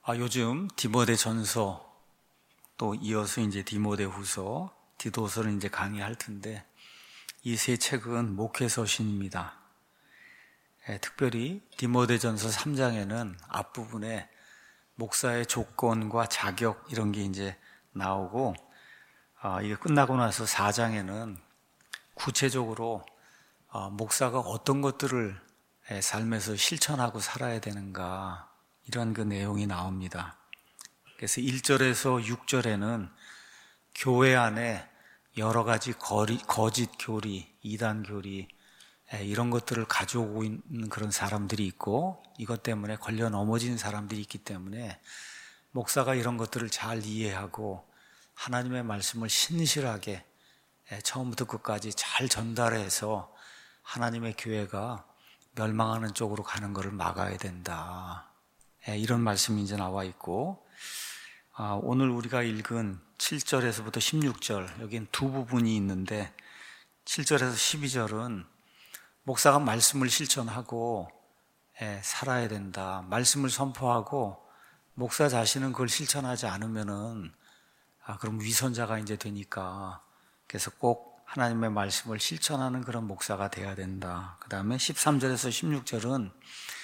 요즘 디모데전서 또 이어서 이제 디모데후서, 디도서를 이제 강의할 텐데 이 세 책은 목회서신입니다. 특별히 디모데전서 3장에는 앞부분에 목사의 조건과 자격 이런 게 이제 나오고 이게 끝나고 나서 4장에는 구체적으로 목사가 어떤 것들을 삶에서 실천하고 살아야 되는가 이런 그 내용이 나옵니다. 그래서 1절에서 6절에는 교회 안에 여러 가지 거짓 교리, 이단 교리 이런 것들을 가져오고 있는 그런 사람들이 있고 이것 때문에 걸려 넘어진 사람들이 있기 때문에 목사가 이런 것들을 잘 이해하고 하나님의 말씀을 신실하게 처음부터 끝까지 잘 전달해서 하나님의 교회가 멸망하는 쪽으로 가는 것을 막아야 된다. 이런 말씀이 이제 나와 있고 오늘 우리가 읽은 7절에서부터 16절 여기는 두 부분이 있는데 7절에서 12절은 목사가 말씀을 실천하고 살아야 된다. 말씀을 선포하고 목사 자신은 그걸 실천하지 않으면은 그럼 위선자가 이제 되니까 그래서 꼭 하나님의 말씀을 실천하는 그런 목사가 돼야 된다. 그 다음에 13절에서 16절은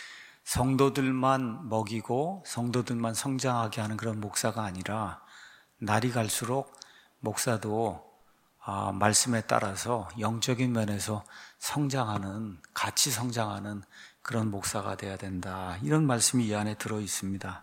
성도들만 먹이고 성도들만 성장하게 하는 그런 목사가 아니라 날이 갈수록 목사도 말씀에 따라서 영적인 면에서 성장하는, 같이 성장하는 그런 목사가 돼야 된다. 이런 말씀이 이 안에 들어 있습니다.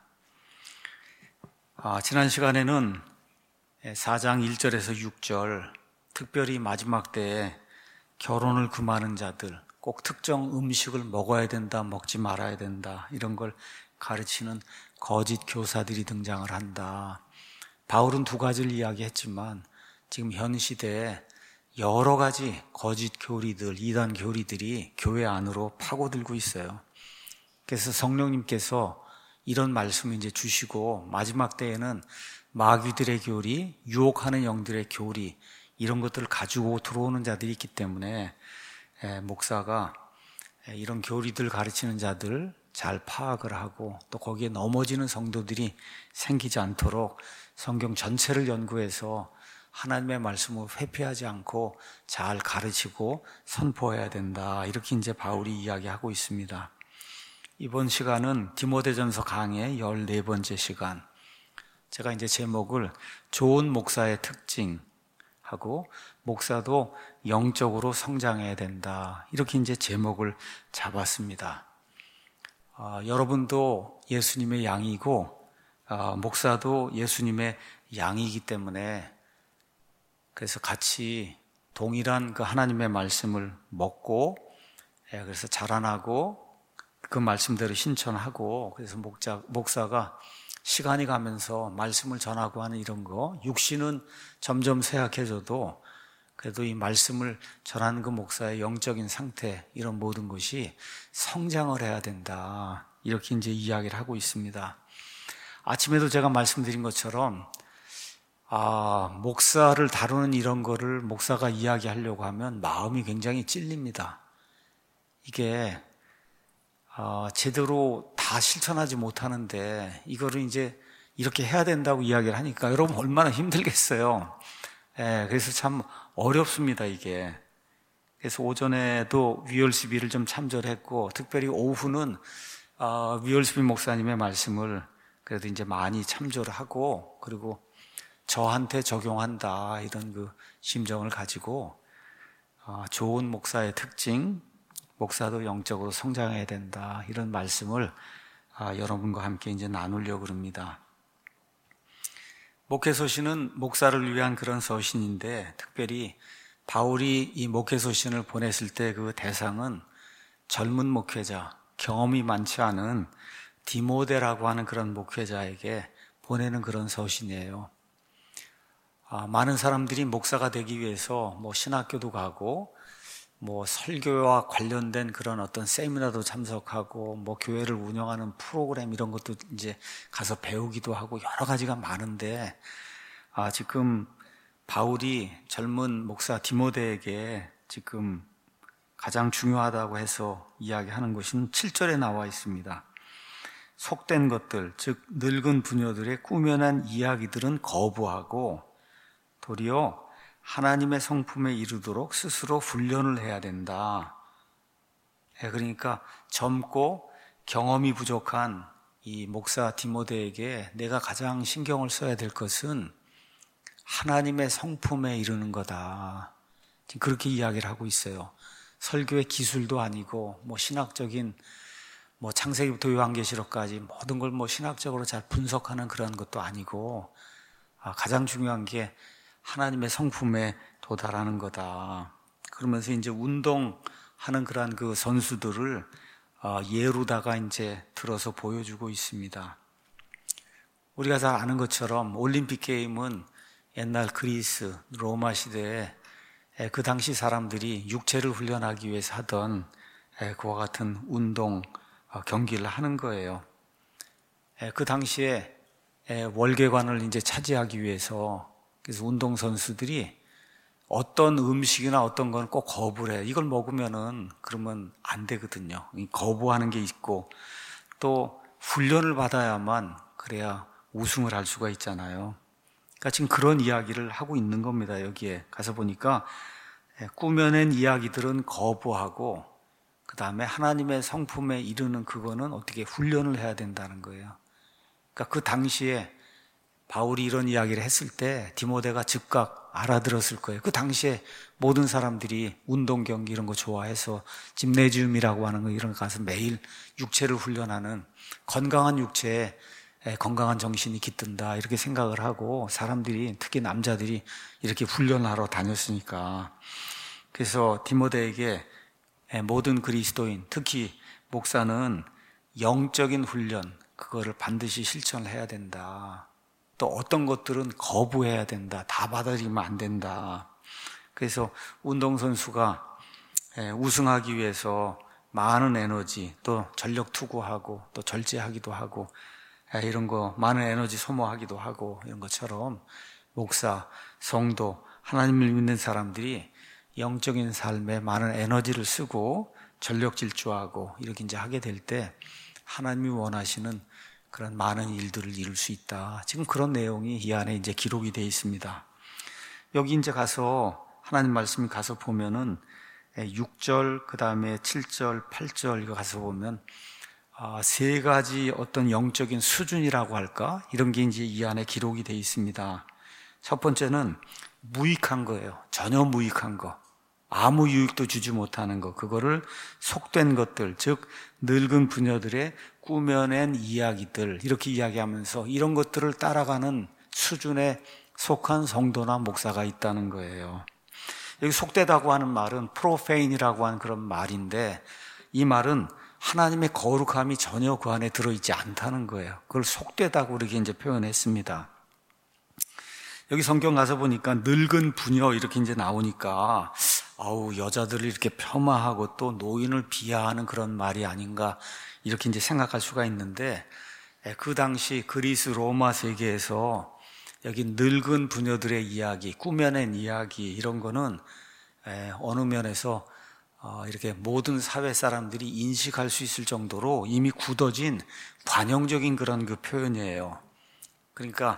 지난 시간에는 4장 1절에서 6절, 특별히 마지막 때에 결혼을 금하는 자들, 꼭 특정 음식을 먹어야 된다, 먹지 말아야 된다 이런 걸 가르치는 거짓 교사들이 등장을 한다. 바울은 두 가지를 이야기했지만 지금 현 시대에 여러 가지 거짓 교리들, 이단 교리들이 교회 안으로 파고들고 있어요. 그래서 성령님께서 이런 말씀을 이제 주시고 마지막 때에는 마귀들의 교리, 유혹하는 영들의 교리 이런 것들을 가지고 들어오는 자들이 있기 때문에 목사가 이런 교리들 가르치는 자들 잘 파악을 하고 또 거기에 넘어지는 성도들이 생기지 않도록 성경 전체를 연구해서 하나님의 말씀을 회피하지 않고 잘 가르치고 선포해야 된다. 이렇게 이제 바울이 이야기하고 있습니다. 이번 시간은 디모데전서 강의 14번째 시간. 제가 이제 제목을 좋은 목사의 특징 하고 목사도 영적으로 성장해야 된다. 이렇게 이제 제목을 잡았습니다. 여러분도 예수님의 양이고 목사도 예수님의 양이기 때문에 그래서 같이 동일한 그 하나님의 말씀을 먹고 그래서 자라나고 그 말씀대로 신천하고 그래서 목사가 시간이 가면서 말씀을 전하고 하는 이런 거 육신은 점점 쇠약해져도 그래도 이 말씀을 전하는 그 목사의 영적인 상태 이런 모든 것이 성장을 해야 된다. 이렇게 이제 이야기를 하고 있습니다. 아침에도 제가 말씀드린 것처럼 목사를 다루는 이런 거를 목사가 이야기하려고 하면 마음이 굉장히 찔립니다. 이게 제대로 다 실천하지 못하는데 이거를 이제 이렇게 해야 된다고 이야기를 하니까 여러분 얼마나 힘들겠어요. 그래서 참 어렵습니다 이게. 그래서 오전에도 위얼스비를 좀 참조했고 특별히 오후는 위얼스비 목사님의 말씀을 그래도 이제 많이 참조를 하고 그리고 저한테 적용한다 이런 그 심정을 가지고 좋은 목사의 특징, 목사도 영적으로 성장해야 된다 이런 말씀을 여러분과 함께 이제 나누려고 합니다. 목회서신은 목사를 위한 그런 서신인데 특별히 바울이 이 목회서신을 보냈을 때 그 대상은 젊은 목회자, 경험이 많지 않은 디모데라고 하는 그런 목회자에게 보내는 그런 서신이에요. 많은 사람들이 목사가 되기 위해서 신학교도 가고 설교와 관련된 그런 어떤 세미나도 참석하고 교회를 운영하는 프로그램 이런 것도 이제 가서 배우기도 하고 여러 가지가 많은데 지금 바울이 젊은 목사 디모데에게 지금 가장 중요하다고 해서 이야기하는 것은 7절에 나와 있습니다. 속된 것들, 즉 늙은 부녀들의 꾸며낸 이야기들은 거부하고 도리어 하나님의 성품에 이르도록 스스로 훈련을 해야 된다. 그러니까 젊고 경험이 부족한 이 목사 디모데에게 내가 가장 신경을 써야 될 것은 하나님의 성품에 이르는 거다. 지금 그렇게 이야기를 하고 있어요. 설교의 기술도 아니고 신학적인 창세기부터 요한계시록까지 모든 걸 신학적으로 잘 분석하는 그런 것도 아니고 가장 중요한 게 하나님의 성품에 도달하는 거다. 그러면서 이제 운동하는 그러한 그 선수들을 예로다가 이제 들어서 보여주고 있습니다. 우리가 잘 아는 것처럼 올림픽 게임은 옛날 그리스, 로마 시대에 그 당시 사람들이 육체를 훈련하기 위해서 하던 그와 같은 운동 경기를 하는 거예요. 그 당시에 월계관을 이제 차지하기 위해서 그래서 운동 선수들이 어떤 음식이나 어떤 건 꼭 거부를 해요. 이걸 먹으면은 그러면 안 되거든요. 거부하는 게 있고 또 훈련을 받아야만 그래야 우승을 할 수가 있잖아요. 그러니까 지금 그런 이야기를 하고 있는 겁니다. 여기에 가서 보니까 꾸며낸 이야기들은 거부하고 그 다음에 하나님의 성품에 이르는 그거는 어떻게 훈련을 해야 된다는 거예요. 그러니까 그 당시에 바울이 이런 이야기를 했을 때 디모데가 즉각 알아들었을 거예요. 그 당시에 모든 사람들이 운동 경기 이런 거 좋아해서 짐네지움이라고 하는 거 이런 거 가서 매일 육체를 훈련하는 건강한 육체에 건강한 정신이 깃든다 이렇게 생각을 하고 사람들이 특히 남자들이 이렇게 훈련하러 다녔으니까 그래서 디모데에게 모든 그리스도인 특히 목사는 영적인 훈련 그거를 반드시 실천을 해야 된다. 또 어떤 것들은 거부해야 된다. 다 받아들이면 안 된다. 그래서 운동선수가 우승하기 위해서 많은 에너지 또 전력 투구하고 또 절제하기도 하고 이런 거 많은 에너지 소모하기도 하고 이런 것처럼 목사, 성도, 하나님을 믿는 사람들이 영적인 삶에 많은 에너지를 쓰고 전력 질주하고 이렇게 이제 하게 될 때 하나님이 원하시는 그런 많은 일들을 이룰 수 있다. 지금 그런 내용이 이 안에 이제 기록이 되어 있습니다. 여기 이제 가서 하나님 말씀이 가서 보면은 6절 그 다음에 7절, 8절 이거 가서 보면 세 가지 어떤 영적인 수준이라고 할까? 이런 게 이제 이 안에 기록이 되어 있습니다. 첫 번째는 무익한 거예요. 전혀 무익한 거. 아무 유익도 주지 못하는 거. 그거를 속된 것들, 즉 늙은 부녀들의 꾸며낸 이야기들 이렇게 이야기하면서 이런 것들을 따라가는 수준에 속한 성도나 목사가 있다는 거예요. 여기 속되다고 하는 말은 프로페인이라고 하는 그런 말인데 이 말은 하나님의 거룩함이 전혀 그 안에 들어있지 않다는 거예요. 그걸 속되다고 이렇게 이제 표현했습니다. 여기 성경 가서 보니까 늙은 부녀 이렇게 이제 나오니까 여자들을 이렇게 폄하하고 또 노인을 비하하는 그런 말이 아닌가 이렇게 이제 생각할 수가 있는데 그 당시 그리스 로마 세계에서 여기 늙은 부녀들의 이야기, 꾸며낸 이야기 이런 거는 어느 면에서 이렇게 모든 사회 사람들이 인식할 수 있을 정도로 이미 굳어진 관용적인 그런 그 표현이에요. 그러니까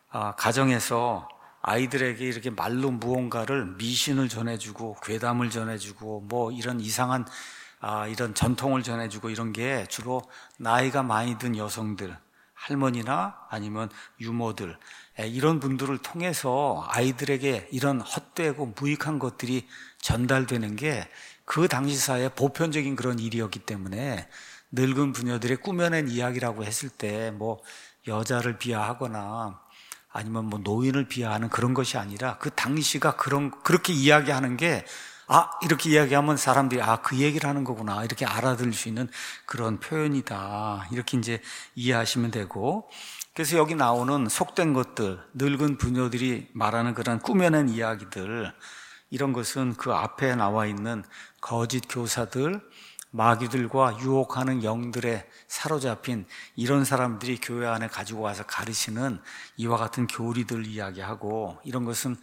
가정에서 아이들에게 이렇게 말로 무언가를 미신을 전해주고 괴담을 전해주고 이런 이상한 이런 전통을 전해주고 이런 게 주로 나이가 많이 든 여성들, 할머니나 아니면 유모들 이런 분들을 통해서 아이들에게 이런 헛되고 무익한 것들이 전달되는 게 그 당시 사회의 보편적인 그런 일이었기 때문에 늙은 부녀들의 꾸며낸 이야기라고 했을 때 여자를 비하하거나 아니면 노인을 비하하는 그런 것이 아니라 그 당시가 그렇게 이야기하는 게 이렇게 이야기하면 사람들이 그 얘기를 하는 거구나 이렇게 알아들을 수 있는 그런 표현이다 이렇게 이제 이해하시면 되고 그래서 여기 나오는 속된 것들 늙은 부녀들이 말하는 그런 꾸며낸 이야기들 이런 것은 그 앞에 나와 있는 거짓 교사들 마귀들과 유혹하는 영들에 사로잡힌 이런 사람들이 교회 안에 가지고 와서 가르치는 이와 같은 교리들 이야기하고 이런 것은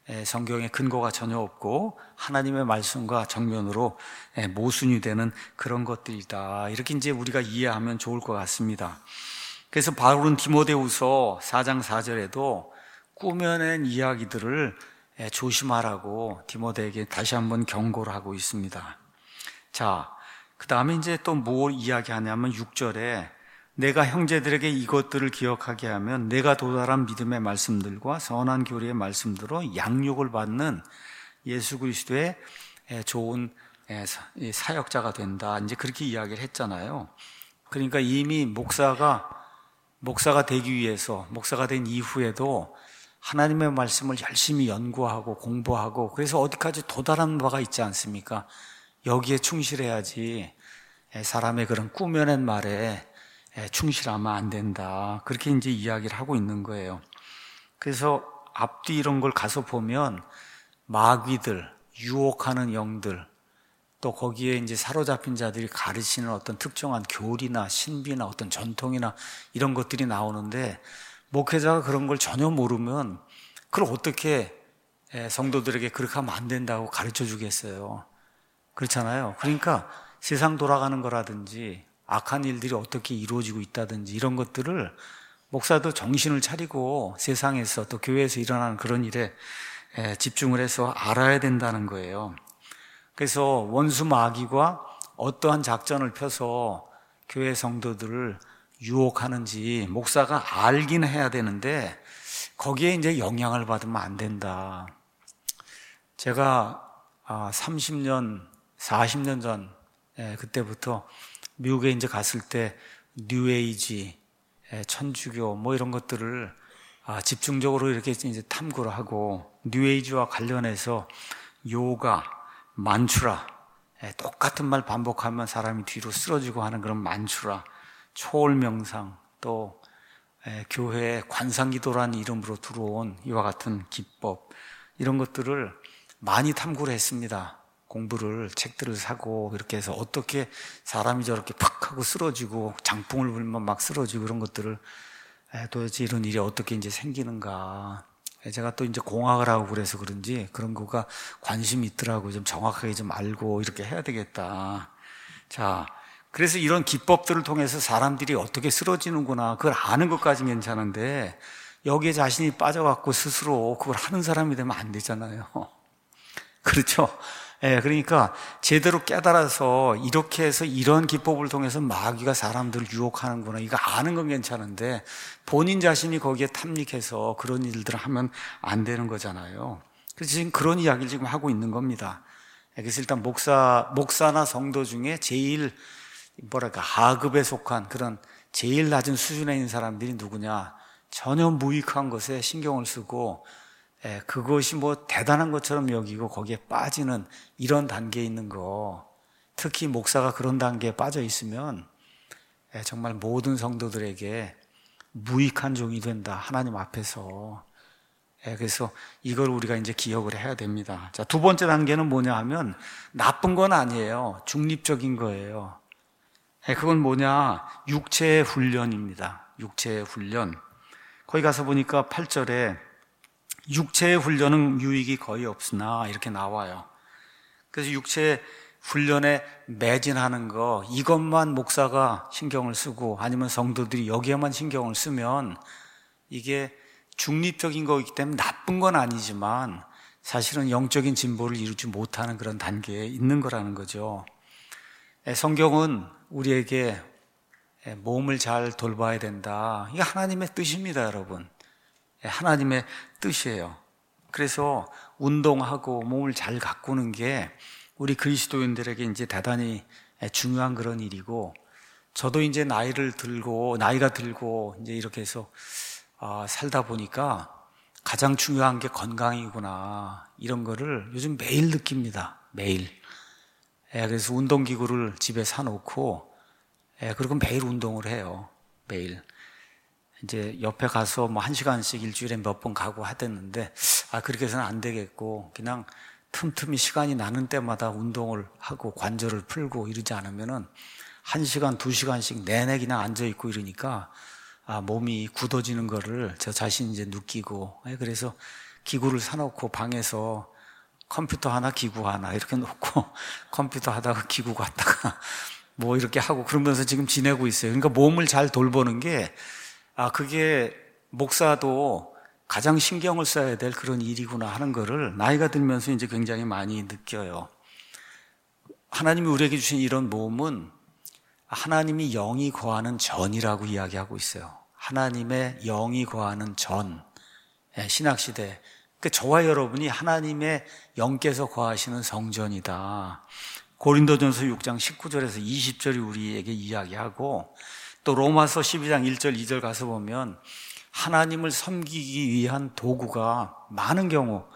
성경에 근거가 전혀 없고 하나님의 말씀과 정면으로 모순이 되는 그런 것들이다. 이렇게 이제 우리가 이해하면 좋을 것 같습니다. 그래서 바울은 디모데후서 4장 4절에도 꾸며낸 이야기들을 조심하라고 디모데에게 다시 한번 경고를 하고 있습니다. 자, 그 다음에 이제 또 뭘 이야기하냐면 6절에 내가 형제들에게 이것들을 기억하게 하면 내가 도달한 믿음의 말씀들과 선한 교리의 말씀들로 양육을 받는 예수 그리스도의 좋은 사역자가 된다. 이제 그렇게 이야기를 했잖아요. 그러니까 이미 목사가 되기 위해서, 목사가 된 이후에도 하나님의 말씀을 열심히 연구하고 공부하고 그래서 어디까지 도달한 바가 있지 않습니까? 여기에 충실해야지 사람의 그런 꾸며낸 말에 충실하면 안 된다. 그렇게 이제 이야기를 하고 있는 거예요. 그래서 앞뒤 이런 걸 가서 보면 마귀들, 유혹하는 영들, 또 거기에 이제 사로잡힌 자들이 가르치는 어떤 특정한 교리나 신비나 어떤 전통이나 이런 것들이 나오는데 목회자가 그런 걸 전혀 모르면 그걸 어떻게 성도들에게 그렇게 하면 안 된다고 가르쳐 주겠어요. 그렇잖아요. 그러니까 세상 돌아가는 거라든지 악한 일들이 어떻게 이루어지고 있다든지 이런 것들을 목사도 정신을 차리고 세상에서 또 교회에서 일어나는 그런 일에 집중을 해서 알아야 된다는 거예요. 그래서 원수 마귀가 어떠한 작전을 펴서 교회 성도들을 유혹하는지 목사가 알긴 해야 되는데 거기에 이제 영향을 받으면 안 된다. 제가 30년, 40년 전 그때부터 미국에 이제 갔을 때 뉴에이지, 천주교 뭐 이런 것들을 집중적으로 이렇게 이제 탐구를 하고 뉴에이지와 관련해서 요가, 만추라, 똑같은 말 반복하면 사람이 뒤로 쓰러지고 하는 그런 만추라, 초월명상, 또 교회에 관상기도라는 이름으로 들어온 이와 같은 기법 이런 것들을 많이 탐구를 했습니다. 공부를 책들을 사고 이렇게 해서 어떻게 사람이 저렇게 팍 하고 쓰러지고 장풍을 불면 막 쓰러지고 그런 것들을 도대체 이런 일이 어떻게 이제 생기는가. 제가 또 이제 공학을 하고 그래서 그런지 그런 거가 관심이 있더라고요. 좀 정확하게 좀 알고 이렇게 해야 되겠다. 자, 그래서 이런 기법들을 통해서 사람들이 어떻게 쓰러지는구나 그걸 아는 것까지는 괜찮은데 여기에 자신이 빠져갖고 스스로 그걸 하는 사람이 되면 안 되잖아요. 그렇죠? 그러니까 제대로 깨달아서 이렇게 해서 이런 기법을 통해서 마귀가 사람들을 유혹하는구나 이거 아는 건 괜찮은데 본인 자신이 거기에 탐닉해서 그런 일들을 하면 안 되는 거잖아요. 그래서 지금 그런 이야기를 지금 하고 있는 겁니다. 그래서 일단 목사나 성도 중에 제일 하급에 속한 그런 제일 낮은 수준에 있는 사람들이 누구냐, 전혀 무익한 것에 신경을 쓰고 그것이 뭐 대단한 것처럼 여기고 거기에 빠지는 이런 단계에 있는 거, 특히 목사가 그런 단계에 빠져 있으면 정말 모든 성도들에게 무익한 종이 된다, 하나님 앞에서. 그래서 이걸 우리가 이제 기억을 해야 됩니다. 자, 두 번째 단계는 뭐냐 하면 나쁜 건 아니에요. 중립적인 거예요. 그건 뭐냐, 육체의 훈련입니다. 육체의 훈련. 거기 가서 보니까 8절에 육체의 훈련은 유익이 거의 없으나 이렇게 나와요. 그래서 육체의 훈련에 매진하는 거, 이것만 목사가 신경을 쓰고 아니면 성도들이 여기에만 신경을 쓰면 이게 중립적인 거기 때문에 나쁜 건 아니지만 사실은 영적인 진보를 이루지 못하는 그런 단계에 있는 거라는 거죠. 성경은 우리에게 몸을 잘 돌봐야 된다. 이게 하나님의 뜻입니다, 여러분. 하나님의 뜻이에요. 그래서 운동하고 몸을 잘 가꾸는 게 우리 그리스도인들에게 이제 대단히 중요한 그런 일이고, 저도 이제 나이가 들고 이제 이렇게 해서 살다 보니까 가장 중요한 게 건강이구나, 이런 거를 요즘 매일 느낍니다. 매일. 그래서 운동기구를 집에 사놓고 그리고 매일 운동을 해요. 매일. 이제 옆에 가서 뭐 1시간씩 일주일에 몇 번 가고 하댔는데 그렇게 해서는 안 되겠고 그냥 틈틈이 시간이 나는 때마다 운동을 하고 관절을 풀고 이러지 않으면은 1시간, 2시간씩 내내 그냥 앉아있고 이러니까 몸이 굳어지는 거를 저 자신이 이제 느끼고, 그래서 기구를 사놓고 방에서 컴퓨터 하나 기구 하나 이렇게 놓고 컴퓨터 하다가 기구 갔다가 뭐 이렇게 하고 그러면서 지금 지내고 있어요. 그러니까 몸을 잘 돌보는 게 그게 목사도 가장 신경을 써야 될 그런 일이구나 하는 거를 나이가 들면서 이제 굉장히 많이 느껴요. 하나님이 우리에게 주신 이런 몸은 하나님이 영이 거하는 전이라고 이야기하고 있어요. 하나님의 영이 거하는 전, 신학시대. 그러니까 저와 여러분이 하나님의 영께서 거하시는 성전이다. 고린도전서 6장 19절에서 20절이 우리에게 이야기하고, 또 로마서 12장 1절 2절 가서 보면 하나님을 섬기기 위한 도구가 많은 경우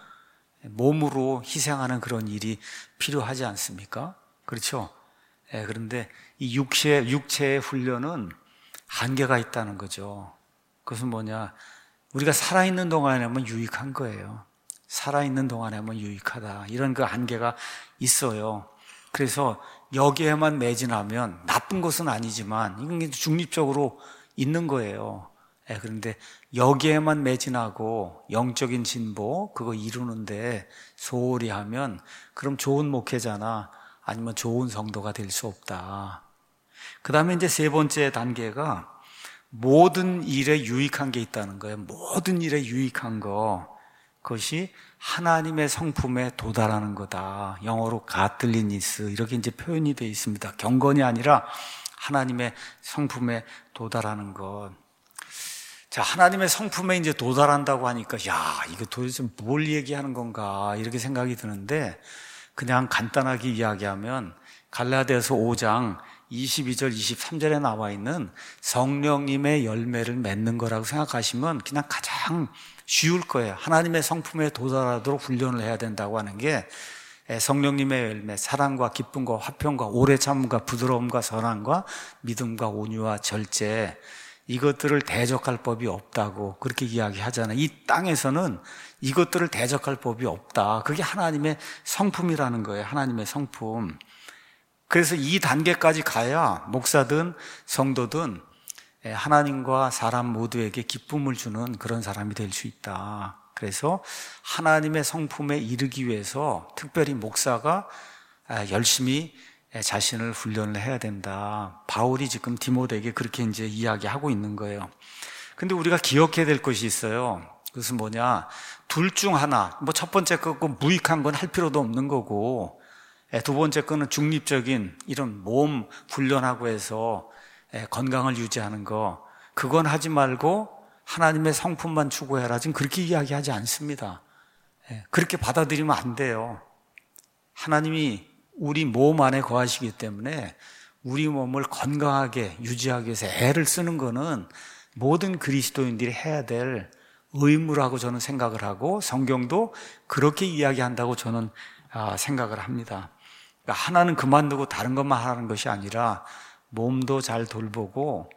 몸으로 희생하는 그런 일이 필요하지 않습니까? 그렇죠? 그런데 이 육체의 훈련은 한계가 있다는 거죠. 그것은 뭐냐? 우리가 살아있는 동안에만 유익한 거예요. 살아있는 동안에만 유익하다. 이런 그 한계가 있어요. 그래서 여기에만 매진하면 나쁜 것은 아니지만 이건 중립적으로 있는 거예요. 그런데 여기에만 매진하고 영적인 진보 그거 이루는데 소홀히 하면 그럼 좋은 목회자나 아니면 좋은 성도가 될 수 없다. 그 다음에 이제 세 번째 단계가 모든 일에 유익한 게 있다는 거예요. 모든 일에 유익한 거. 그것이 하나님의 성품에 도달하는 거다. 영어로 가틀리니스 이렇게 이제 표현이 되어 있습니다. 경건이 아니라 하나님의 성품에 도달하는 것. 자, 하나님의 성품에 이제 도달한다고 하니까 이거 도대체 뭘 얘기하는 건가 이렇게 생각이 드는데 그냥 간단하게 이야기하면 갈라디아서 5장 22절 23절에 나와 있는 성령님의 열매를 맺는 거라고 생각하시면 그냥 가장 쉬울 거예요. 하나님의 성품에 도달하도록 훈련을 해야 된다고 하는 게 성령님의 열매, 사랑과 기쁨과 화평과 오래 참음과 부드러움과 선함과 믿음과 온유와 절제, 이것들을 대적할 법이 없다고 그렇게 이야기하잖아요. 이 땅에서는 이것들을 대적할 법이 없다. 그게 하나님의 성품이라는 거예요. 하나님의 성품. 그래서 이 단계까지 가야 목사든 성도든 하나님과 사람 모두에게 기쁨을 주는 그런 사람이 될 수 있다. 그래서 하나님의 성품에 이르기 위해서 특별히 목사가 열심히 자신을 훈련을 해야 된다. 바울이 지금 디모데에게 그렇게 이제 이야기하고 있는 거예요. 근데 우리가 기억해야 될 것이 있어요. 그것은 뭐냐? 둘 중 하나. 첫 번째 거 무익한 건 할 필요도 없는 거고, 두 번째 거는 중립적인 이런 몸 훈련하고 해서 건강을 유지하는 거. 그건 하지 말고 하나님의 성품만 추구해라. 지금 그렇게 이야기하지 않습니다. 그렇게 받아들이면 안 돼요. 하나님이 우리 몸 안에 거하시기 때문에 우리 몸을 건강하게 유지하기 위해서 애를 쓰는 거는 모든 그리스도인들이 해야 될 의무라고 저는 생각을 하고 성경도 그렇게 이야기한다고 저는 생각을 합니다. 그러니까 하나는 그만두고 다른 것만 하라는 것이 아니라 몸도 잘 돌보고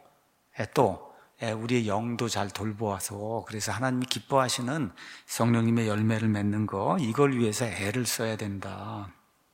또 우리의 영도 잘 돌보아서 그래서 하나님이 기뻐하시는 성령님의 열매를 맺는 거 이걸 위해서 애를 써야 된다.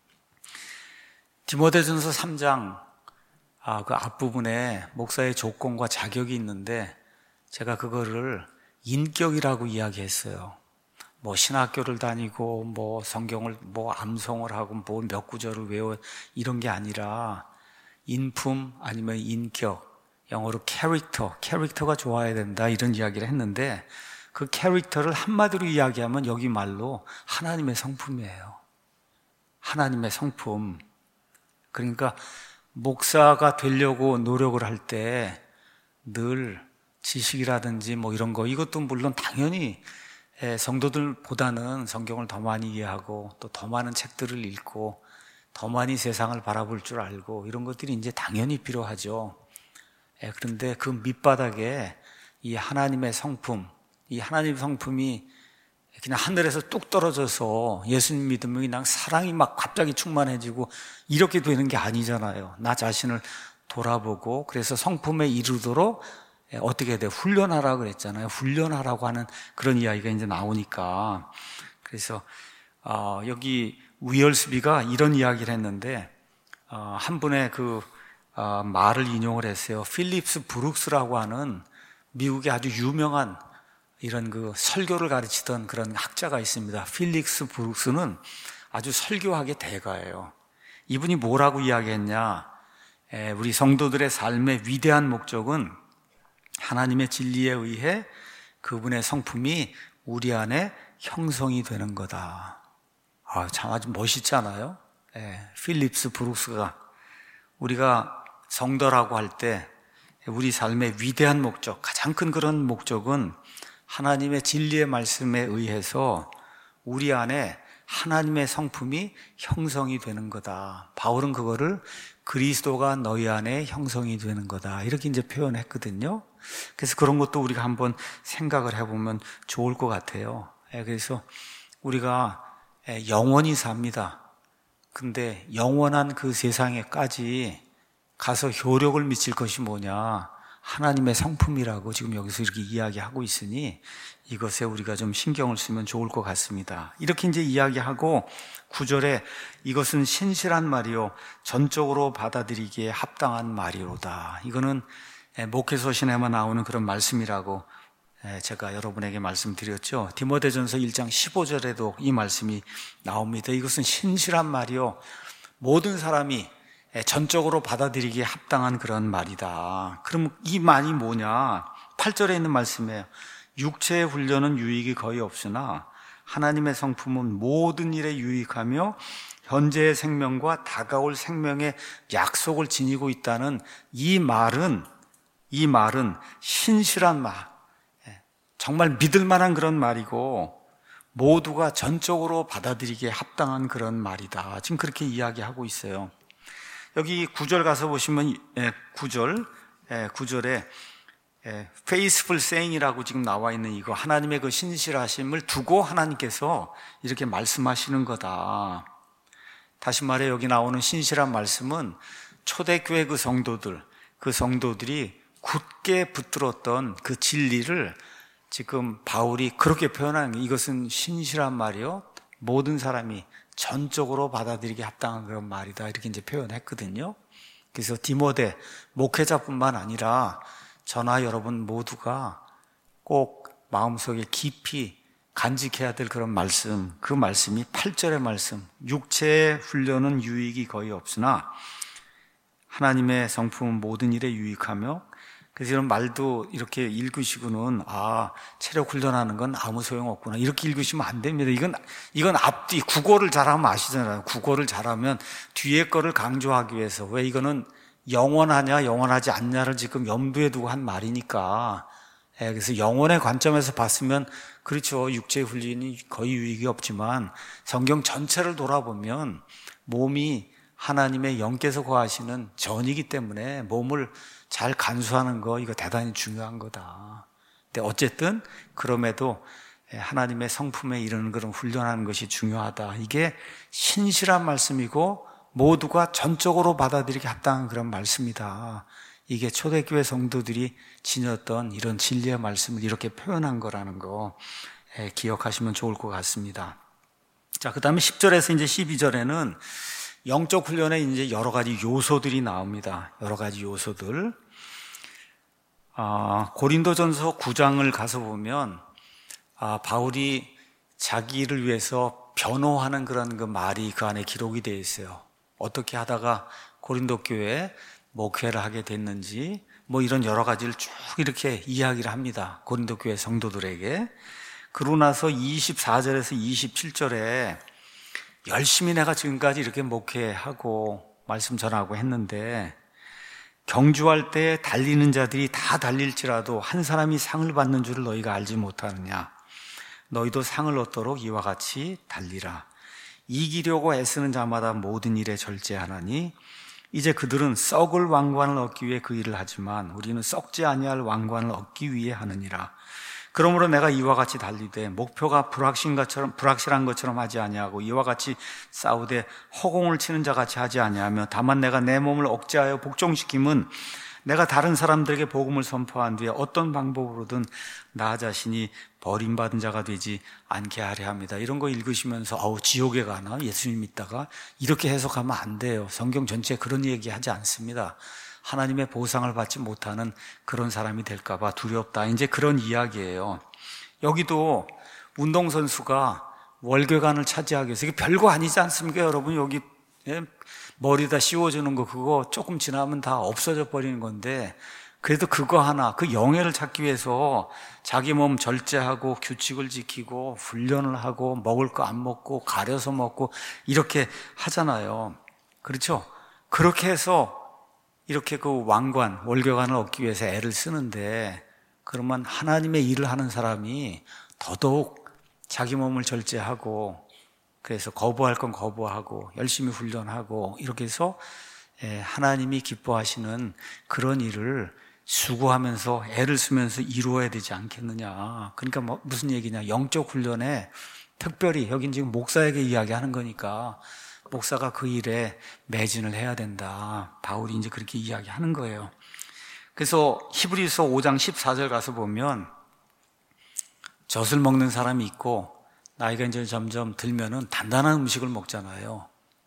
디모데전서 3장 그 앞부분에 목사의 조건과 자격이 있는데 제가 그거를 인격이라고 이야기했어요. 신학교를 다니고 성경을 암송을 하고 몇 구절을 외워 이런 게 아니라 인품 아니면 인격, 영어로 캐릭터가 좋아야 된다 이런 이야기를 했는데 그 캐릭터를 한마디로 이야기하면 여기 말로 하나님의 성품이에요. 하나님의 성품. 그러니까 목사가 되려고 노력을 할 때 늘 지식이라든지 이런 거 이것도 물론 당연히 성도들보다는 성경을 더 많이 이해하고 또 더 많은 책들을 읽고 더 많이 세상을 바라볼 줄 알고 이런 것들이 이제 당연히 필요하죠. 그런데 그 밑바닥에 이 하나님의 성품, 이 하나님의 성품이 그냥 하늘에서 뚝 떨어져서 예수님 믿으면 그냥 사랑이 막 갑자기 충만해지고 이렇게 되는 게 아니잖아요. 나 자신을 돌아보고 그래서 성품에 이르도록 어떻게 해야 돼요? 훈련하라고 그랬잖아요. 훈련하라고 하는 그런 이야기가 이제 나오니까. 그래서 여기 위얼스비가 이런 이야기를 했는데 한 분의 말을 인용을 했어요. 필립스 브룩스라고 하는 미국의 아주 유명한 이런 그 설교를 가르치던 그런 학자가 있습니다. 필릭스 브룩스는 아주 설교학의 대가예요. 이분이 뭐라고 이야기했냐? 우리 성도들의 삶의 위대한 목적은 하나님의 진리에 의해 그분의 성품이 우리 안에 형성이 되는 거다. 참 아주 멋있잖아요. 필립스 브룩스가 우리가 성도라고 할 때 우리 삶의 위대한 목적, 가장 큰 그런 목적은 하나님의 진리의 말씀에 의해서 우리 안에 하나님의 성품이 형성이 되는 거다. 바울은 그거를 그리스도가 너희 안에 형성이 되는 거다. 이렇게 이제 표현했거든요. 그래서 그런 것도 우리가 한번 생각을 해보면 좋을 것 같아요. 그래서 우리가 영원히 삽니다. 근데 영원한 그 세상에까지 가서 효력을 미칠 것이 뭐냐? 하나님의 성품이라고 지금 여기서 이렇게 이야기하고 있으니 이것에 우리가 좀 신경을 쓰면 좋을 것 같습니다. 이렇게 이제 이야기하고 9절에 이것은 신실한 말이요 전적으로 받아들이기에 합당한 말이로다. 이거는 목회서신에만 나오는 그런 말씀이라고 제가 여러분에게 말씀드렸죠. 디모데전서 1장 15절에도 이 말씀이 나옵니다. 이것은 신실한 말이요 모든 사람이 전적으로 받아들이기에 합당한 그런 말이다. 그럼 이 말이 뭐냐? 8절에 있는 말씀이에요. 육체의 훈련은 유익이 거의 없으나 하나님의 성품은 모든 일에 유익하며 현재의 생명과 다가올 생명의 약속을 지니고 있다는 이 말은 신실한 말, 정말 믿을 만한 그런 말이고 모두가 전적으로 받아들이기에 합당한 그런 말이다. 지금 그렇게 이야기하고 있어요. 여기 9절 가서 보시면 9절에 faithful saying이라고 지금 나와 있는 이거 하나님의 그 신실하심을 두고 하나님께서 이렇게 말씀하시는 거다. 다시 말해 여기 나오는 신실한 말씀은 초대교회 그 성도들이 굳게 붙들었던 그 진리를 지금 바울이 그렇게 표현하는 게 이것은 신실한 말이요 모든 사람이 전적으로 받아들이기 합당한 그런 말이다. 이렇게 이제 표현했거든요. 그래서 디모데 목회자뿐만 아니라 저나 여러분 모두가 꼭 마음속에 깊이 간직해야 될 그런 말씀, 그 말씀이 8절의 말씀, 육체의 훈련은 유익이 거의 없으나 하나님의 성품은 모든 일에 유익하며, 그래서 이런 말도 이렇게 읽으시고는 체력 훈련하는 건 아무 소용없구나 이렇게 읽으시면 안 됩니다. 이건 앞뒤 국어를 잘하면 아시잖아요. 국어를 잘하면 뒤에 거를 강조하기 위해서, 왜 이거는 영원하냐 영원하지 않냐를 지금 염두에 두고 한 말이니까. 그래서 영혼의 관점에서 봤으면 그렇죠, 육체의 훈련이 거의 유익이 없지만 성경 전체를 돌아보면 몸이 하나님의 영께서 거하시는 전이기 때문에 몸을 잘 간수하는 거 이거 대단히 중요한 거다. 근데 어쨌든 그럼에도 하나님의 성품에 이르는 그런 훈련하는 것이 중요하다. 이게 신실한 말씀이고 모두가 전적으로 받아들이기 합당한 그런 말씀이다. 이게 초대교회 성도들이 지녔던 이런 진리의 말씀을 이렇게 표현한 거라는 거 기억하시면 좋을 것 같습니다. 자, 그 다음에 10절에서 이제 12절에는 영적 훈련에 이제 여러 가지 요소들이 나옵니다. 여러 가지 요소들. 고린도전서 9장을 가서 보면 바울이 자기를 위해서 변호하는 그런 그 말이 그 안에 기록이 되어 있어요. 어떻게 하다가 고린도 교회에 목회를 하게 됐는지 뭐 이런 여러 가지를 쭉 이렇게 이야기를 합니다. 고린도 교회 성도들에게. 그러고 나서 24절에서 27절에 열심히 내가 지금까지 이렇게 목회하고 말씀 전하고 했는데 경주할 때 달리는 자들이 다 달릴지라도 한 사람이 상을 받는 줄을 너희가 알지 못하느냐. 너희도 상을 얻도록 이와 같이 달리라. 이기려고 애쓰는 자마다 모든 일에 절제하나니 이제 그들은 썩을 왕관을 얻기 위해 그 일을 하지만 우리는 썩지 아니할 왕관을 얻기 위해 하느니라. 그러므로 내가 이와 같이 달리되 목표가 불확실한 것처럼 하지 아니하고 이와 같이 싸우되 허공을 치는 자 같이 하지 아니하며 다만 내가 내 몸을 억제하여 복종시킴은 내가 다른 사람들에게 복음을 선포한 뒤에 어떤 방법으로든 나 자신이 버림받은 자가 되지 않게 하려 합니다. 이런 거 읽으시면서 지옥에 가나? 예수님 믿다가 이렇게 해석하면 안 돼요. 성경 전체에 그런 얘기 하지 않습니다. 하나님의 보상을 받지 못하는 그런 사람이 될까봐 두렵다. 이제 그런 이야기예요. 여기도 운동선수가 월계관을 차지하기 위해서, 이게 별거 아니지 않습니까, 여러분? 여기 머리다 씌워주는 거, 그거 조금 지나면 다 없어져 버리는 건데, 그래도 그거 하나, 그 영예를 찾기 위해서 자기 몸 절제하고 규칙을 지키고 훈련을 하고 먹을 거 안 먹고 가려서 먹고 이렇게 하잖아요. 그렇죠? 그렇게 해서 이렇게 그 왕관, 월계관을 얻기 위해서 애를 쓰는데, 그러면 하나님의 일을 하는 사람이 더더욱 자기 몸을 절제하고, 그래서 거부할 건 거부하고 열심히 훈련하고 이렇게 해서 하나님이 기뻐하시는 그런 일을 수고하면서 애를 쓰면서 이루어야 되지 않겠느냐. 그러니까 뭐 무슨 얘기냐, 영적 훈련에 특별히, 여긴 지금 목사에게 이야기하는 거니까 목사가 그 일에 매진을 해야 된다. 바울이 이제 그렇게 이야기하는 거예요. 그래서 히브리서 5장 14절 가서 보면, 젖을 먹는 사람이 있고 나이가 이제 점점 들면은 단단한 음식을 먹잖아요.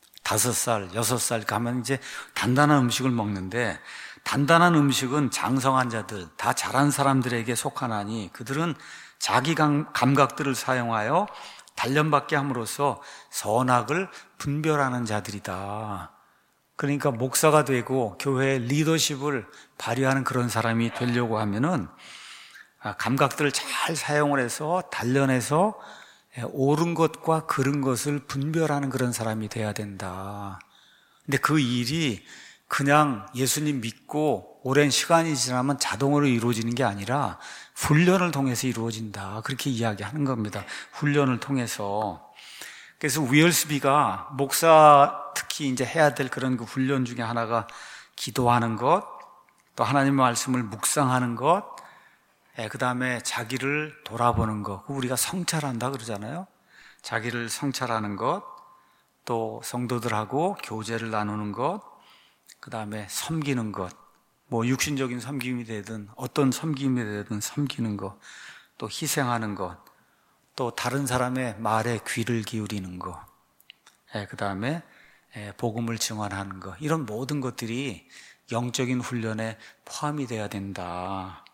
5살, 6살 가면 이제 단단한 음식을 먹는데, 단단한 음식은 장성한 자들, 다 잘한 사람들에게 속하나니 그들은 자기 감각들을 사용하여 단련받게 함으로써 선악을 분별하는 자들이다. 그러니까 목사가 되고 교회의 리더십을 발휘하는 그런 사람이 되려고 하면은 감각들을 잘 사용을 해서 단련해서 옳은 것과 그른 것을 분별하는 그런 사람이 돼야 된다. 근데 그 일이 그냥 예수님 믿고 오랜 시간이 지나면 자동으로 이루어지는 게 아니라 훈련을 통해서 이루어진다. 그렇게 이야기하는 겁니다. 훈련을 통해서. 그래서 위얼스비가 목사 특히 이제 해야 될 그런 그 훈련 중에 하나가 기도하는 것, 또 하나님의 말씀을 묵상하는 것, 그 다음에 자기를 돌아보는 것. 우리가 성찰한다 그러잖아요. 자기를 성찰하는 것, 또 성도들하고 교제를 나누는 것, 그 다음에 섬기는 것, 뭐 육신적인 섬김이 되든 어떤 섬김이 되든 섬기는 것, 또 희생하는 것, 또 다른 사람의 말에 귀를 기울이는 것, 그 다음에 복음을 증언하는 것, 이런 모든 것들이 영적인 훈련에 포함이 돼야 된다.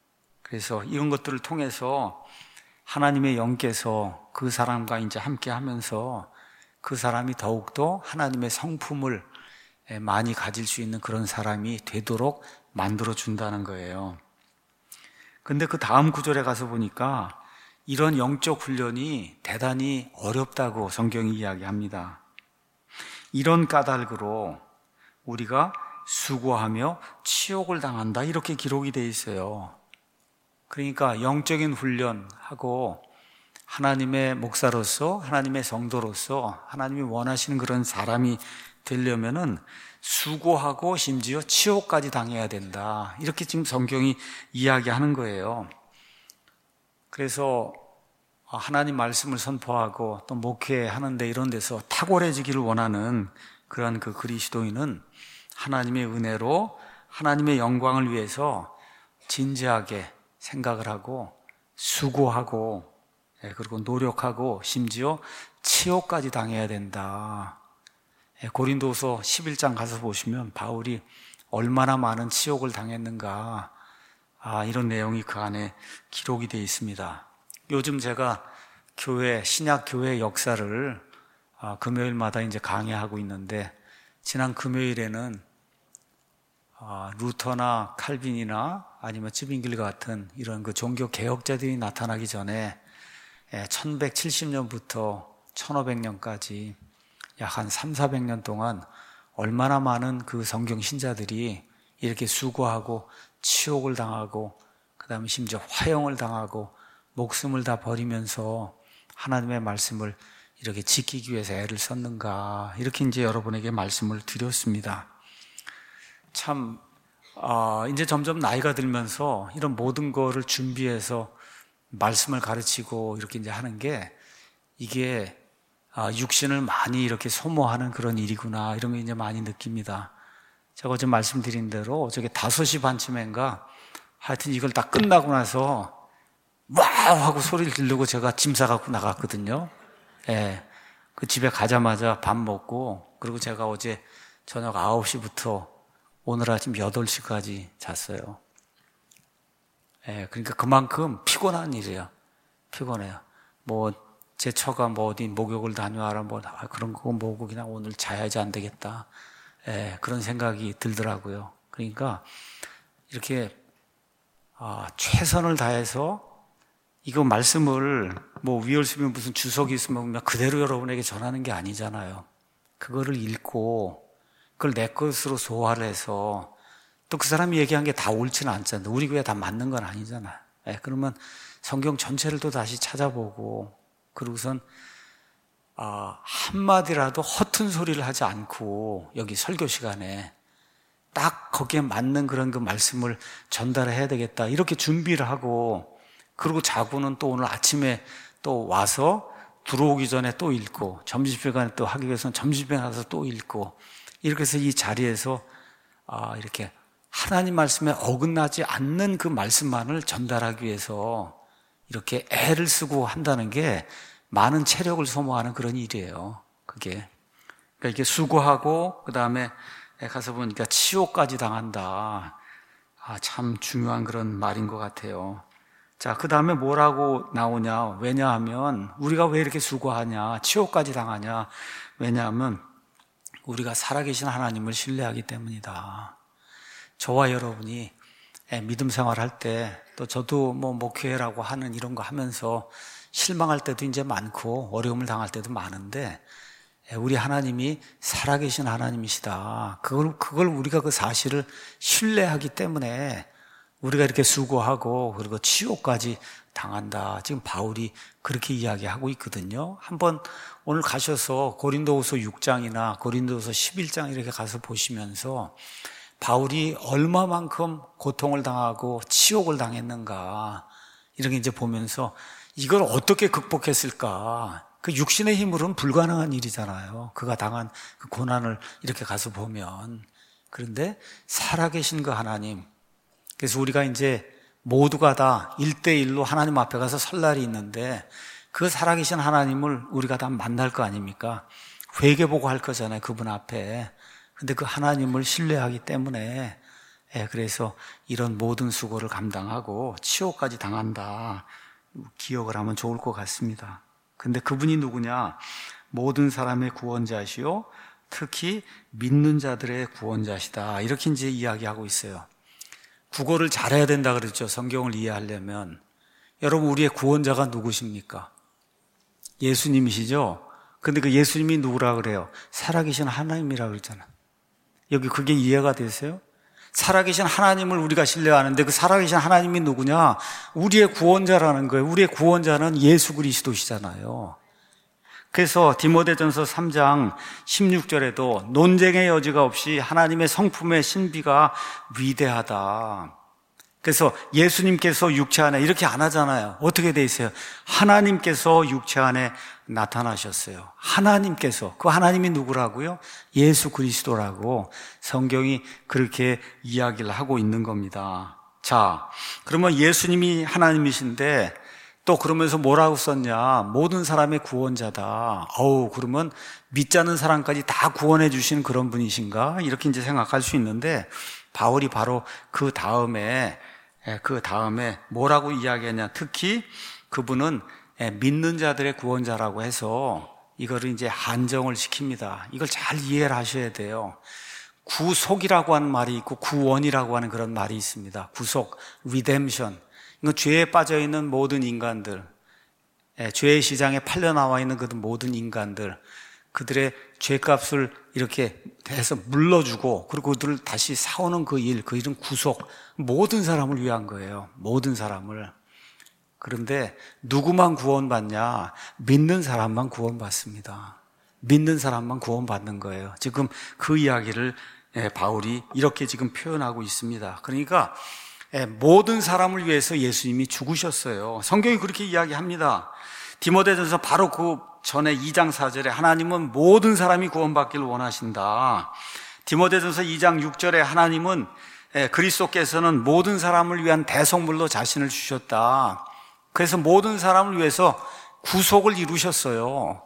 그래서 이런 것들을 통해서 하나님의 영께서 그 사람과 이제 함께 하면서 그 사람이 더욱더 하나님의 성품을 많이 가질 수 있는 그런 사람이 되도록 만들어준다는 거예요. 근데 그 다음 구절에 가서 보니까 이런 영적 훈련이 대단히 어렵다고 성경이 이야기합니다. 이런 까닭으로 우리가 수고하며 치욕을 당한다, 이렇게 기록이 되어 있어요. 그러니까 영적인 훈련하고 하나님의 목사로서, 하나님의 성도로서 하나님이 원하시는 그런 사람이 되려면은 수고하고 심지어 치욕까지 당해야 된다. 이렇게 지금 성경이 이야기하는 거예요. 그래서 하나님 말씀을 선포하고 또 목회하는데 이런 데서 탁월해지기를 원하는 그런 그 그리스도인은 하나님의 은혜로 하나님의 영광을 위해서 진지하게 생각을 하고 수고하고 그리고 노력하고 심지어 치욕까지 당해야 된다. 고린도서 11장 가서 보시면 바울이 얼마나 많은 치욕을 당했는가, 이런 내용이 그 안에 기록이 되어 있습니다. 요즘 제가 신약 교회 역사를 금요일마다 이제 강의하고 있는데, 지난 금요일에는 루터나 칼빈이나 아니면 츠빙길 같은 이런 그 종교 개혁자들이 나타나기 전에 1170년부터 1500년까지 약 한 300~400년 동안 얼마나 많은 그 성경 신자들이 이렇게 수고하고 치욕을 당하고 그 다음에 심지어 화형을 당하고 목숨을 다 버리면서 하나님의 말씀을 이렇게 지키기 위해서 애를 썼는가, 이렇게 이제 여러분에게 말씀을 드렸습니다. 참 이제 점점 나이가 들면서 이런 모든 거를 준비해서 말씀을 가르치고 이렇게 이제 하는 게, 이게 육신을 많이 이렇게 소모하는 그런 일이구나, 이런 거 이제 많이 느낍니다. 제가 어제 말씀드린 대로 저게 5시 반쯤인가 하여튼 이걸 다 끝나고 나서 와우 하고 소리를 지르고 제가 짐 싸갖고 나갔거든요. 그 집에 가자마자 밥 먹고, 그리고 제가 어제 저녁 9시부터 오늘 아침 8시까지 잤어요. 그러니까 그만큼 피곤한 일이에요. 피곤해요. 제 처가 어디 목욕을 다녀와라, 그런 거 뭐고 그냥 오늘 자야지 안 되겠다. 그런 생각이 들더라고요. 그러니까 이렇게 최선을 다해서 이거 말씀을 위얼스면 무슨 주석이 있으면 그대로 여러분에게 전하는 게 아니잖아요. 그거를 읽고 그걸 내 것으로 소화를 해서 또 그 사람이 얘기한 게 다 옳지는 않잖아요. 우리 교회 다 맞는 건 아니잖아요. 그러면 성경 전체를 또 다시 찾아보고 그러고선 한마디라도 허튼 소리를 하지 않고 여기 설교 시간에 딱 거기에 맞는 그런 그 말씀을 전달해야 되겠다 이렇게 준비를 하고 그리고 자고는 또 오늘 아침에 또 와서 들어오기 전에 또 읽고 점심시간에 또 하기 위해서는 점심시간에 가서 또 읽고 이렇게 해서 이 자리에서 이렇게 하나님 말씀에 어긋나지 않는 그 말씀만을 전달하기 위해서 이렇게 애를 쓰고 한다는 게 많은 체력을 소모하는 그런 일이에요. 그러니까 이게 수고하고 그 다음에 가서 보니까 치욕까지 당한다. 참 중요한 그런 말인 것 같아요. 자, 그 다음에 뭐라고 나오냐? 왜냐하면 우리가 왜 이렇게 수고하냐? 치욕까지 당하냐? 왜냐하면 우리가 살아계신 하나님을 신뢰하기 때문이다. 저와 여러분이 믿음 생활할 때 또 저도 목회라고 하는 이런 거 하면서 실망할 때도 이제 많고 어려움을 당할 때도 많은데 우리 하나님이 살아계신 하나님이시다. 그걸 우리가 그 사실을 신뢰하기 때문에 우리가 이렇게 수고하고 그리고 치욕까지 당한다. 지금 바울이 그렇게 이야기하고 있거든요. 한번 오늘 가셔서 고린도후서 6장이나 고린도후서 11장 이렇게 가서 보시면서 바울이 얼마만큼 고통을 당하고 치욕을 당했는가 이렇게 이제 보면서 이걸 어떻게 극복했을까? 그 육신의 힘으로는 불가능한 일이잖아요. 그가 당한 그 고난을 이렇게 가서 보면. 그런데 살아계신 그 하나님. 그래서 우리가 이제 모두가 다 1대1로 하나님 앞에 가서 설 날이 있는데 그 살아계신 하나님을 우리가 다 만날 거 아닙니까? 회개보고 할 거잖아요. 그분 앞에. 근데 그 하나님을 신뢰하기 때문에 그래서 이런 모든 수고를 감당하고 치욕까지 당한다. 기억을 하면 좋을 것 같습니다. 근데 그분이 누구냐? 모든 사람의 구원자시요 특히 믿는 자들의 구원자시다. 이렇게 이제 이야기하고 있어요. 국어를 잘해야 된다 그랬죠. 성경을 이해하려면. 여러분 우리의 구원자가 누구십니까? 예수님이시죠? 근데 그 예수님이 누구라 그래요? 살아계신 하나님이라 그러잖아요. 여기 그게 이해가 되세요? 살아계신 하나님을 우리가 신뢰하는데 그 살아계신 하나님이 누구냐? 우리의 구원자라는 거예요. 우리의 구원자는 예수 그리스도시잖아요. 그래서 디모데전서 3장 16절에도 논쟁의 여지가 없이 하나님의 성품의 신비가 위대하다. 그래서 예수님께서 육체 안에 이렇게 안 하잖아요. 어떻게 돼 있어요? 하나님께서 육체 안에 나타나셨어요. 하나님께서. 그 하나님이 누구라고요? 예수 그리스도라고 성경이 그렇게 이야기를 하고 있는 겁니다. 자, 그러면 예수님이 하나님이신데 또 그러면서 뭐라고 썼냐? 모든 사람의 구원자다. 그러면 믿지 않는 사람까지 다 구원해 주시는 그런 분이신가? 이렇게 이제 생각할 수 있는데 바울이 바로 그 다음에 뭐라고 이야기하냐? 특히 그분은 믿는 자들의 구원자라고 해서 이거를 이제 한정을 시킵니다. 이걸 잘 이해를 하셔야 돼요. 구속이라고 하는 말이 있고 구원이라고 하는 그런 말이 있습니다. 구속, redemption. 이건 죄에 빠져 있는 모든 인간들, 죄의 시장에 팔려 나와 있는 그 모든 인간들, 그들의 죄값을 이렇게 해서 물러주고 그리고 그들을 다시 사오는 그 일은 구속. 모든 사람을 위한 거예요. 모든 사람을. 그런데 누구만 구원받냐? 믿는 사람만 구원받습니다. 믿는 사람만 구원받는 거예요. 지금 그 이야기를 바울이 이렇게 지금 표현하고 있습니다. 그러니까 모든 사람을 위해서 예수님이 죽으셨어요. 성경이 그렇게 이야기합니다. 디모데전서 바로 그 전에 2장 4절에 하나님은 모든 사람이 구원받기를 원하신다. 디모데전서 2장 6절에 하나님은 그리스도께서는 모든 사람을 위한 대속물로 자신을 주셨다. 그래서 모든 사람을 위해서 구속을 이루셨어요.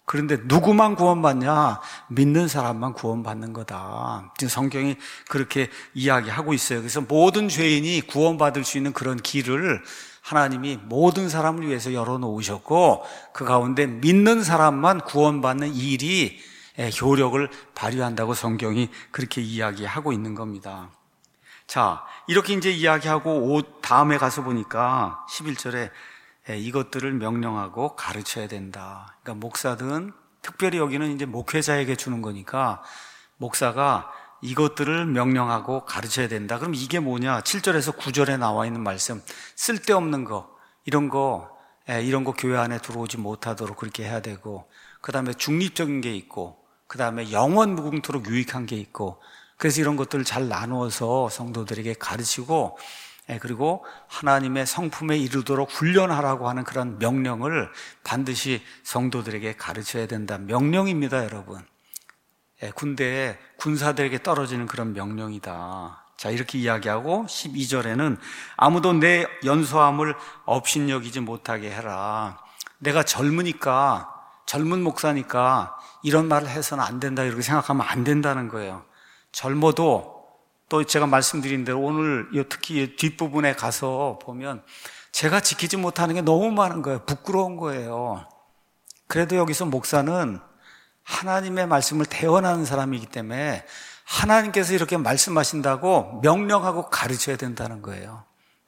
그런데 누구만 구원받냐? 믿는 사람만 구원받는 거다. 지금 성경이 그렇게 이야기하고 있어요. 그래서 모든 죄인이 구원받을 수 있는 그런 길을 하나님이 모든 사람을 위해서 열어놓으셨고, 그 가운데 믿는 사람만 구원받는 이 일이 효력을 발휘한다고 성경이 그렇게 이야기하고 있는 겁니다. 자, 이렇게 이제 이야기하고 다음에 가서 보니까 11절에 이것들을 명령하고 가르쳐야 된다. 그러니까 목사든, 특별히 여기는 이제 목회자에게 주는 거니까 목사가 이것들을 명령하고 가르쳐야 된다. 그럼 이게 뭐냐? 7절에서 9절에 나와 있는 말씀, 쓸데없는 거, 이런 거 교회 안에 들어오지 못하도록 그렇게 해야 되고, 그 다음에 중립적인 게 있고, 그 다음에 영원 무궁토록 유익한 게 있고, 그래서 이런 것들을 잘 나누어서 성도들에게 가르치고, 그리고 하나님의 성품에 이르도록 훈련하라고 하는 그런 명령을 반드시 성도들에게 가르쳐야 된다. 명령입니다, 여러분. 군대에 군사들에게 떨어지는 그런 명령이다. 자, 이렇게 이야기하고 12절에는 아무도 내 연소함을 업신여기지 못하게 해라. 내가 젊으니까, 젊은 목사니까 이런 말을 해서는 안 된다, 이렇게 생각하면 안 된다는 거예요. 젊어도, 또 제가 말씀드린 대로 오늘 특히 뒷부분에 가서 보면 제가 지키지 못하는 게 너무 많은 거예요. 부끄러운 거예요. 그래도 여기서 목사는 하나님의 말씀을 대언하는 사람이기 때문에 하나님께서 이렇게 말씀하신다고 명령하고 가르쳐야 된다는 거예요.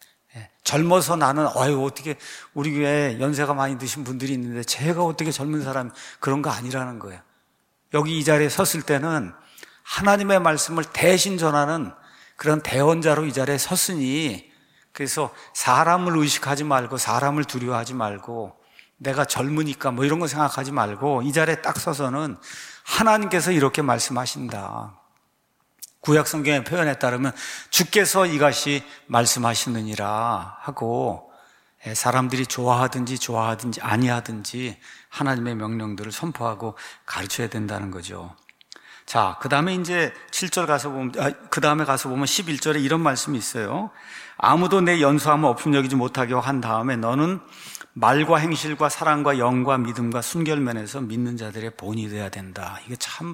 젊어서 나는 어떻게 우리 교회에 연세가 많이 드신 분들이 있는데 제가 어떻게 젊은 사람, 그런 거 아니라는 거예요. 여기 이 자리에 섰을 때는 하나님의 말씀을 대신 전하는 그런 대언자로 이 자리에 섰으니, 그래서 사람을 의식하지 말고 사람을 두려워하지 말고 내가 젊으니까 뭐 이런 거 생각하지 말고 이 자리에 딱 서서는 하나님께서 이렇게 말씀하신다. 구약 성경의 표현에 따르면 주께서 이같이 말씀하시느니라 하고, 사람들이 좋아하든지 아니하든지 하나님의 명령들을 선포하고 가르쳐야 된다는 거죠. 자, 그 다음에 이제 7절 가서 보면, 그 다음에 가서 보면 11절에 이런 말씀이 있어요. 아무도 내 연소함을 업신여기지 못하게 한 다음에 너는 말과 행실과 사랑과 영과 믿음과 순결면에서 믿는 자들의 본이 되어야 된다. 이게 참,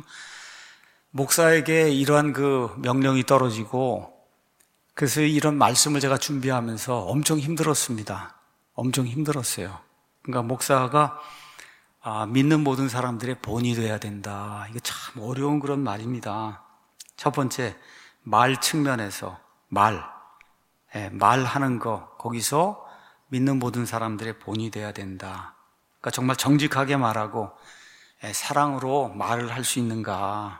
목사에게 이러한 그 명령이 떨어지고, 그래서 이런 말씀을 제가 준비하면서 엄청 힘들었습니다. 엄청 힘들었어요. 그러니까 목사가 믿는 모든 사람들의 본이 돼야 된다. 이게 참 어려운 그런 말입니다. 첫 번째, 말 측면에서 말하는 거, 거기서 믿는 모든 사람들의 본이 돼야 된다. 그러니까 정말 정직하게 말하고 사랑으로 말을 할 수 있는가.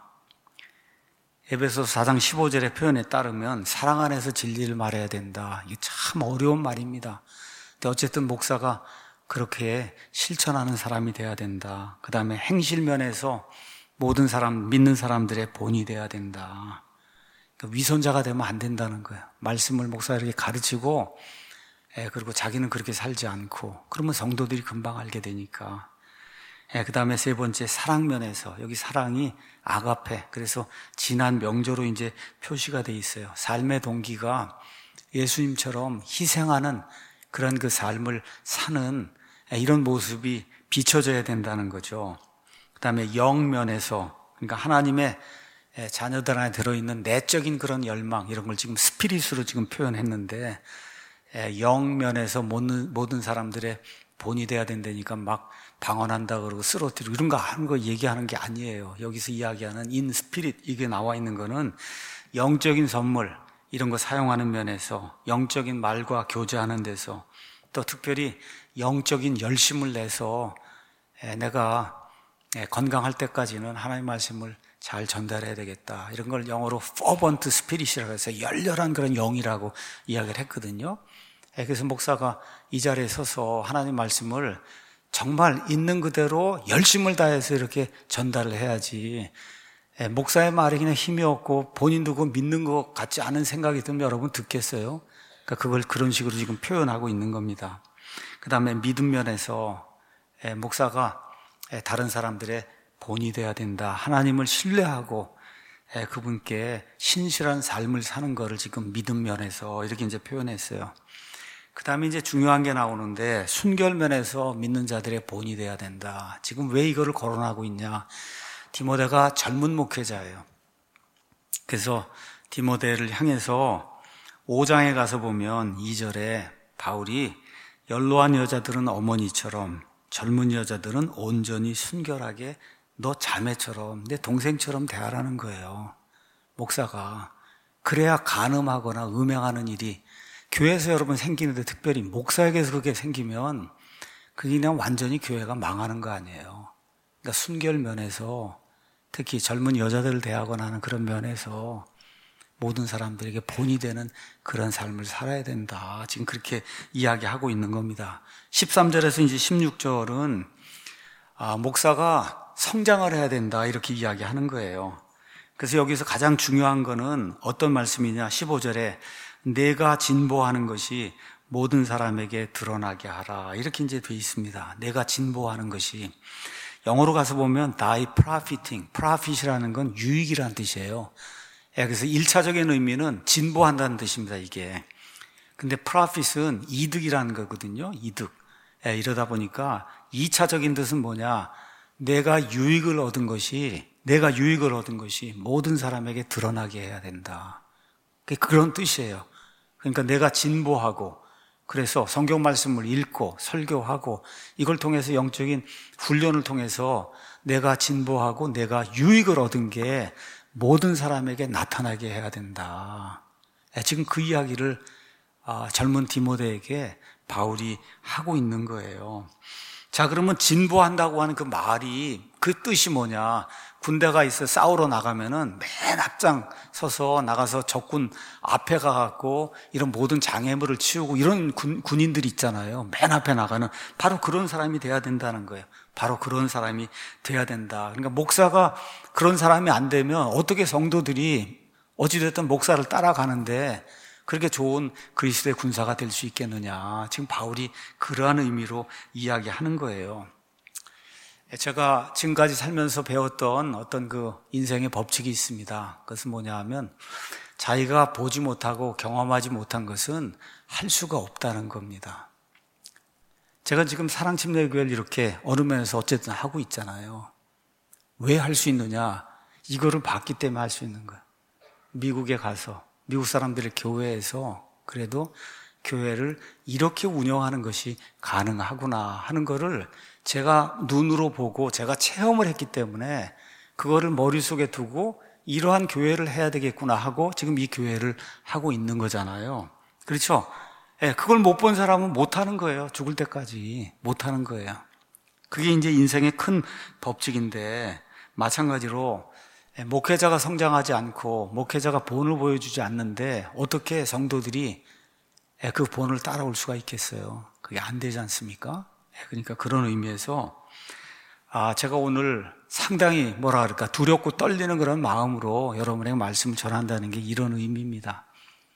에베소서 4장 15절의 표현에 따르면 사랑 안에서 진리를 말해야 된다. 이게 참 어려운 말입니다. 근데 어쨌든 목사가 그렇게 실천하는 사람이 돼야 된다. 그 다음에 행실면에서 모든 사람, 믿는 사람들의 본이 돼야 된다. 그러니까 위선자가 되면 안 된다는 거예요. 말씀을 목사에게 가르치고, 그리고 자기는 그렇게 살지 않고, 그러면 성도들이 금방 알게 되니까. 그 다음에 세 번째, 사랑면에서, 여기 사랑이 아가페, 그래서 지난 명조로 이제 표시가 돼 있어요. 삶의 동기가 예수님처럼 희생하는 그런 그 삶을 사는 이런 모습이 비춰져야 된다는 거죠. 그 다음에 영면에서, 그러니까 하나님의 자녀들 안에 들어있는 내적인 그런 열망, 이런 걸 지금 스피릿으로 지금 표현했는데, 영면에서 모든 사람들의 본이 돼야 된다니까 막 방언한다 그러고 쓰러뜨리고 이런 거 하는 거 얘기하는 게 아니에요. 여기서 이야기하는 인 스피릿, 이게 나와 있는 거는 영적인 선물, 이런 거 사용하는 면에서, 영적인 말과 교제하는 데서, 또 특별히 영적인 열심을 내서 내가 건강할 때까지는 하나님의 말씀을 잘 전달해야 되겠다. 이런 걸 영어로 fervent spirit이라고 해서 열렬한 그런 영이라고 이야기를 했거든요. 그래서 목사가 이 자리에 서서 하나님 말씀을 정말 있는 그대로 열심을 다해서 이렇게 전달을 해야지, 목사의 말이 그냥 힘이 없고 본인도 그거 믿는 것 같지 않은 생각이 들면 여러분 듣겠어요? 그러니까 그걸 그런 식으로 지금 표현하고 있는 겁니다. 그 다음에 믿음 면에서 목사가 다른 사람들의 본이 돼야 된다. 하나님을 신뢰하고 그분께 신실한 삶을 사는 거를 지금 믿음 면에서 이렇게 이제 표현했어요. 그 다음에 이제 중요한 게 나오는데, 순결면에서 믿는 자들의 본이 돼야 된다. 지금 왜 이거를 거론하고 있냐? 디모데가 젊은 목회자예요. 그래서 디모데를 향해서 5장에 가서 보면 2절에 바울이 연로한 여자들은 어머니처럼, 젊은 여자들은 온전히 순결하게 너 자매처럼, 내 동생처럼 대하라는 거예요. 목사가. 그래야 간음하거나 음행하는 일이 교회에서 여러분 생기는데, 특별히 목사에게서 그게 생기면 그게 그냥 완전히 교회가 망하는 거 아니에요. 그러니까 순결 면에서, 특히 젊은 여자들을 대하거나 하는 그런 면에서 모든 사람들에게 본이 되는 그런 삶을 살아야 된다. 지금 그렇게 이야기하고 있는 겁니다. 13절에서 이제 16절은 목사가 성장을 해야 된다, 이렇게 이야기하는 거예요. 그래서 여기서 가장 중요한 거는 어떤 말씀이냐? 15절에 내가 진보하는 것이 모든 사람에게 드러나게 하라, 이렇게 이제 돼 있습니다. 내가 진보하는 것이, 영어로 가서 보면 die profiting, profit이라는 건 유익이라는 뜻이에요. 그래서 1차적인 의미는 진보한다는 뜻입니다, 이게. 근데 profit은 이득이라는 거거든요, 이득. 이러다 보니까 2차적인 뜻은 뭐냐? 내가 유익을 얻은 것이 모든 사람에게 드러나게 해야 된다. 그런 뜻이에요. 그러니까 내가 진보하고, 그래서 성경 말씀을 읽고 설교하고, 이걸 통해서 영적인 훈련을 통해서 내가 진보하고 내가 유익을 얻은 게 모든 사람에게 나타나게 해야 된다. 지금 그 이야기를 젊은 디모데에게 바울이 하고 있는 거예요. 자, 그러면 진보한다고 하는 그 말이, 그 뜻이 뭐냐? 군대가 있어 싸우러 나가면은 맨 앞장 서서 나가서 적군 앞에 가갖고 이런 모든 장애물을 치우고 이런 군인들이 있잖아요. 맨 앞에 나가는, 바로 그런 사람이 돼야 된다는 거예요. 바로 그런 사람이 돼야 된다. 그러니까 목사가 그런 사람이 안 되면 어떻게 성도들이 어찌됐든 목사를 따라가는데 그렇게 좋은 그리스도의 군사가 될 수 있겠느냐. 지금 바울이 그러한 의미로 이야기하는 거예요. 제가 지금까지 살면서 배웠던 어떤 그 인생의 법칙이 있습니다. 그것은 뭐냐 하면, 자기가 보지 못하고 경험하지 못한 것은 할 수가 없다는 겁니다. 제가 지금 사랑침례교회를 이렇게 어느 면에서 어쨌든 하고 있잖아요. 왜 할 수 있느냐? 이거를 봤기 때문에 할 수 있는 거예요. 미국에 가서 미국 사람들의 교회에서 그래도 교회를 이렇게 운영하는 것이 가능하구나 하는 거를 제가 눈으로 보고 제가 체험을 했기 때문에 그거를 머릿속에 두고 이러한 교회를 해야 되겠구나 하고 지금 이 교회를 하고 있는 거잖아요. 그렇죠? 그걸 못 본 사람은 못 하는 거예요. 죽을 때까지 못 하는 거예요. 그게 이제 인생의 큰 법칙인데, 마찬가지로 목회자가 성장하지 않고 목회자가 본을 보여주지 않는데 어떻게 성도들이 그 본을 따라올 수가 있겠어요? 그게 안 되지 않습니까? 그러니까 그런 의미에서 제가 오늘 상당히 두렵고 떨리는 그런 마음으로 여러분에게 말씀을 전한다는 게 이런 의미입니다.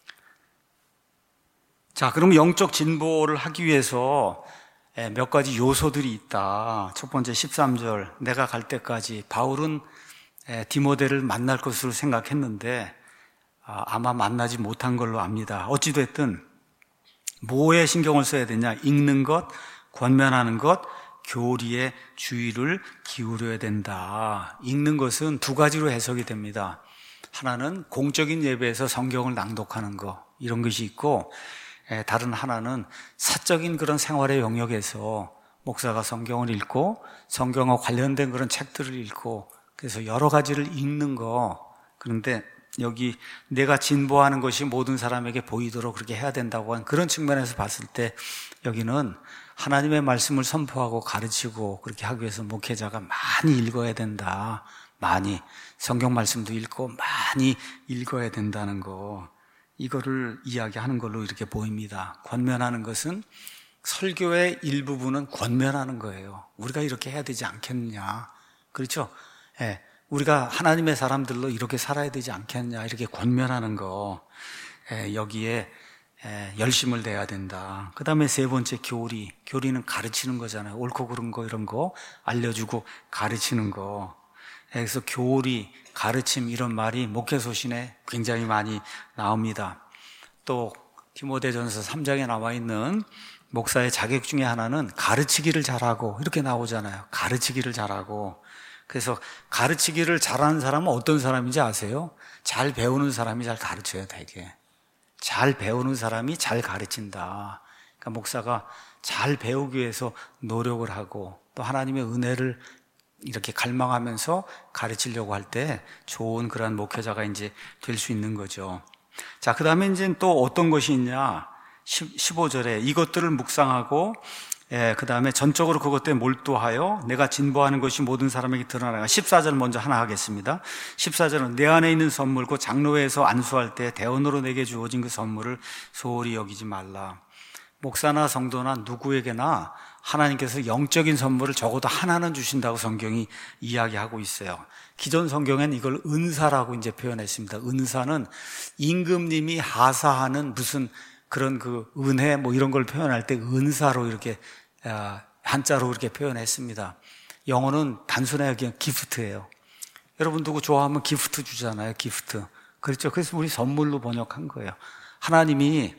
자, 그럼 영적 진보를 하기 위해서 몇 가지 요소들이 있다. 첫 번째 13절, 내가 갈 때까지. 바울은 디모데를 만날 것으로 생각했는데 아마 만나지 못한 걸로 압니다. 어찌됐든 뭐에 신경을 써야 되냐? 읽는 것, 권면하는 것, 교리에 주의를 기울여야 된다. 읽는 것은 두 가지로 해석이 됩니다. 하나는 공적인 예배에서 성경을 낭독하는 것, 이런 것이 있고, 다른 하나는 사적인 그런 생활의 영역에서 목사가 성경을 읽고 성경과 관련된 그런 책들을 읽고, 그래서 여러 가지를 읽는 거. 그런데 여기 내가 진보하는 것이 모든 사람에게 보이도록 그렇게 해야 된다고 하는 그런 측면에서 봤을 때, 여기는 하나님의 말씀을 선포하고 가르치고 그렇게 하기 위해서 목회자가 많이 읽어야 된다. 많이 성경 말씀도 읽고 많이 읽어야 된다는 거, 이거를 이야기하는 걸로 이렇게 보입니다. 권면하는 것은, 설교의 일부분은 권면하는 거예요. 우리가 이렇게 해야 되지 않겠느냐. 그렇죠? 우리가 하나님의 사람들로 이렇게 살아야 되지 않겠냐, 이렇게 권면하는 거, 여기에 열심을 내야 된다. 그 다음에 세 번째 교리는 가르치는 거잖아요. 옳고 그른 거 이런 거 알려주고 가르치는 거. 그래서 교리, 가르침, 이런 말이 목회소신에 굉장히 많이 나옵니다. 또 디모데전서 3장에 나와 있는 목사의 자격 중에 하나는 가르치기를 잘하고 이렇게 나오잖아요. 가르치기를 잘하고. 그래서 가르치기를 잘하는 사람은 어떤 사람인지 아세요? 잘 배우는 사람이 잘 가르쳐요, 되게. 잘 배우는 사람이 잘 가르친다. 그러니까 목사가 잘 배우기 위해서 노력을 하고 또 하나님의 은혜를 이렇게 갈망하면서 가르치려고 할 때 좋은 그런 목회자가 이제 될 수 있는 거죠. 자, 그 다음에 이제 또 어떤 것이 있냐. 15절에 이것들을 묵상하고, 그 다음에 전적으로 그것들에 몰두하여 내가 진보하는 것이 모든 사람에게 드러나가. 14절 먼저 하나 하겠습니다. 14절은 내 안에 있는 선물, 그 장로회에서 안수할 때 대언으로 내게 주어진 그 선물을 소홀히 여기지 말라. 목사나 성도나 누구에게나 하나님께서 영적인 선물을 적어도 하나는 주신다고 성경이 이야기하고 있어요. 기존 성경엔 이걸 은사라고 이제 표현했습니다. 은사는 임금님이 하사하는 무슨 그런 그 은혜 뭐 이런 걸 표현할 때 은사로 이렇게 한자로 이렇게 표현했습니다. 영어는 단순하게 그냥 기프트예요. 여러분 누구 좋아하면 기프트 주잖아요. 기프트. 그렇죠. 그래서 우리 선물로 번역한 거예요. 하나님이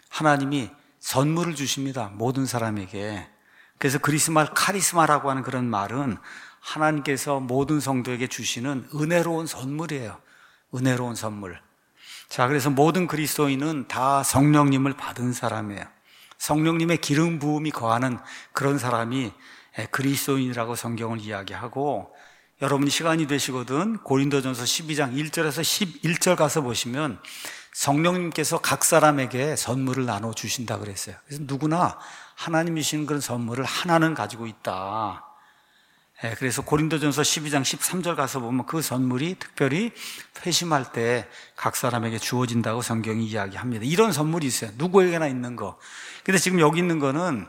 선물을 주십니다. 모든 사람에게. 그래서 그리스 말 카리스마라고 하는 그런 말은 하나님께서 모든 성도에게 주시는 은혜로운 선물이에요. 은혜로운 선물. 자, 그래서 모든 그리스도인은 다 성령님을 받은 사람이에요. 성령님의 기름 부음이 거하는 그런 사람이 그리스도인이라고 성경을 이야기하고, 여러분이 시간이 되시거든 고린도전서 12장 1절에서 11절 가서 보시면 성령님께서 각 사람에게 선물을 나눠 주신다 그랬어요. 그래서 누구나 하나님이 주신 그런 선물을 하나는 가지고 있다. 그래서 고린도전서 12장 13절 가서 보면 그 선물이 특별히 회심할 때 각 사람에게 주어진다고 성경이 이야기합니다. 이런 선물이 있어요. 누구에게나 있는 거. 근데 지금 여기 있는 거는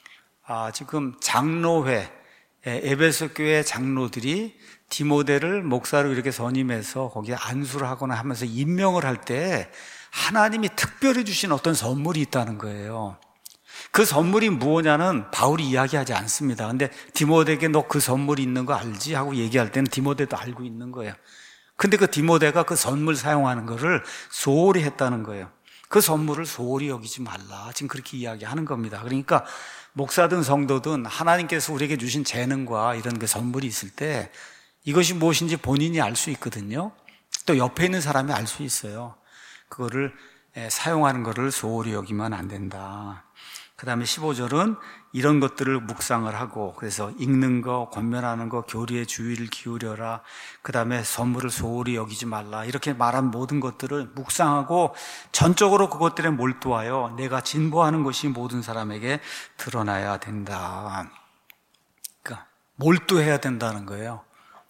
지금 장로회, 에베소 교회 장로들이 디모데를 목사로 이렇게 선임해서 거기에 안수를 하거나 하면서 임명을 할 때 하나님이 특별히 주신 어떤 선물이 있다는 거예요. 그 선물이 무엇냐는 바울이 이야기하지 않습니다. 근데 디모데에게 너 그 선물이 있는 거 알지? 하고 얘기할 때는 디모데도 알고 있는 거예요. 근데 그 디모데가 그 선물 사용하는 거를 소홀히 했다는 거예요. 그 선물을 소홀히 여기지 말라. 지금 그렇게 이야기하는 겁니다. 그러니까 목사든 성도든 하나님께서 우리에게 주신 재능과 이런 그 선물이 있을 때 이것이 무엇인지 본인이 알 수 있거든요. 또 옆에 있는 사람이 알 수 있어요. 그거를 사용하는 거를 소홀히 여기면 안 된다. 그 다음에 15절은 이런 것들을 묵상을 하고, 그래서 읽는 거, 권면하는 거, 교리에 주의를 기울여라. 그 다음에 선물을 소홀히 여기지 말라. 이렇게 말한 모든 것들을 묵상하고 전적으로 그것들에 몰두하여 내가 진보하는 것이 모든 사람에게 드러나야 된다. 그러니까 몰두해야 된다는 거예요.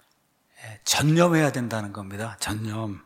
전념해야 된다는 겁니다. 전념.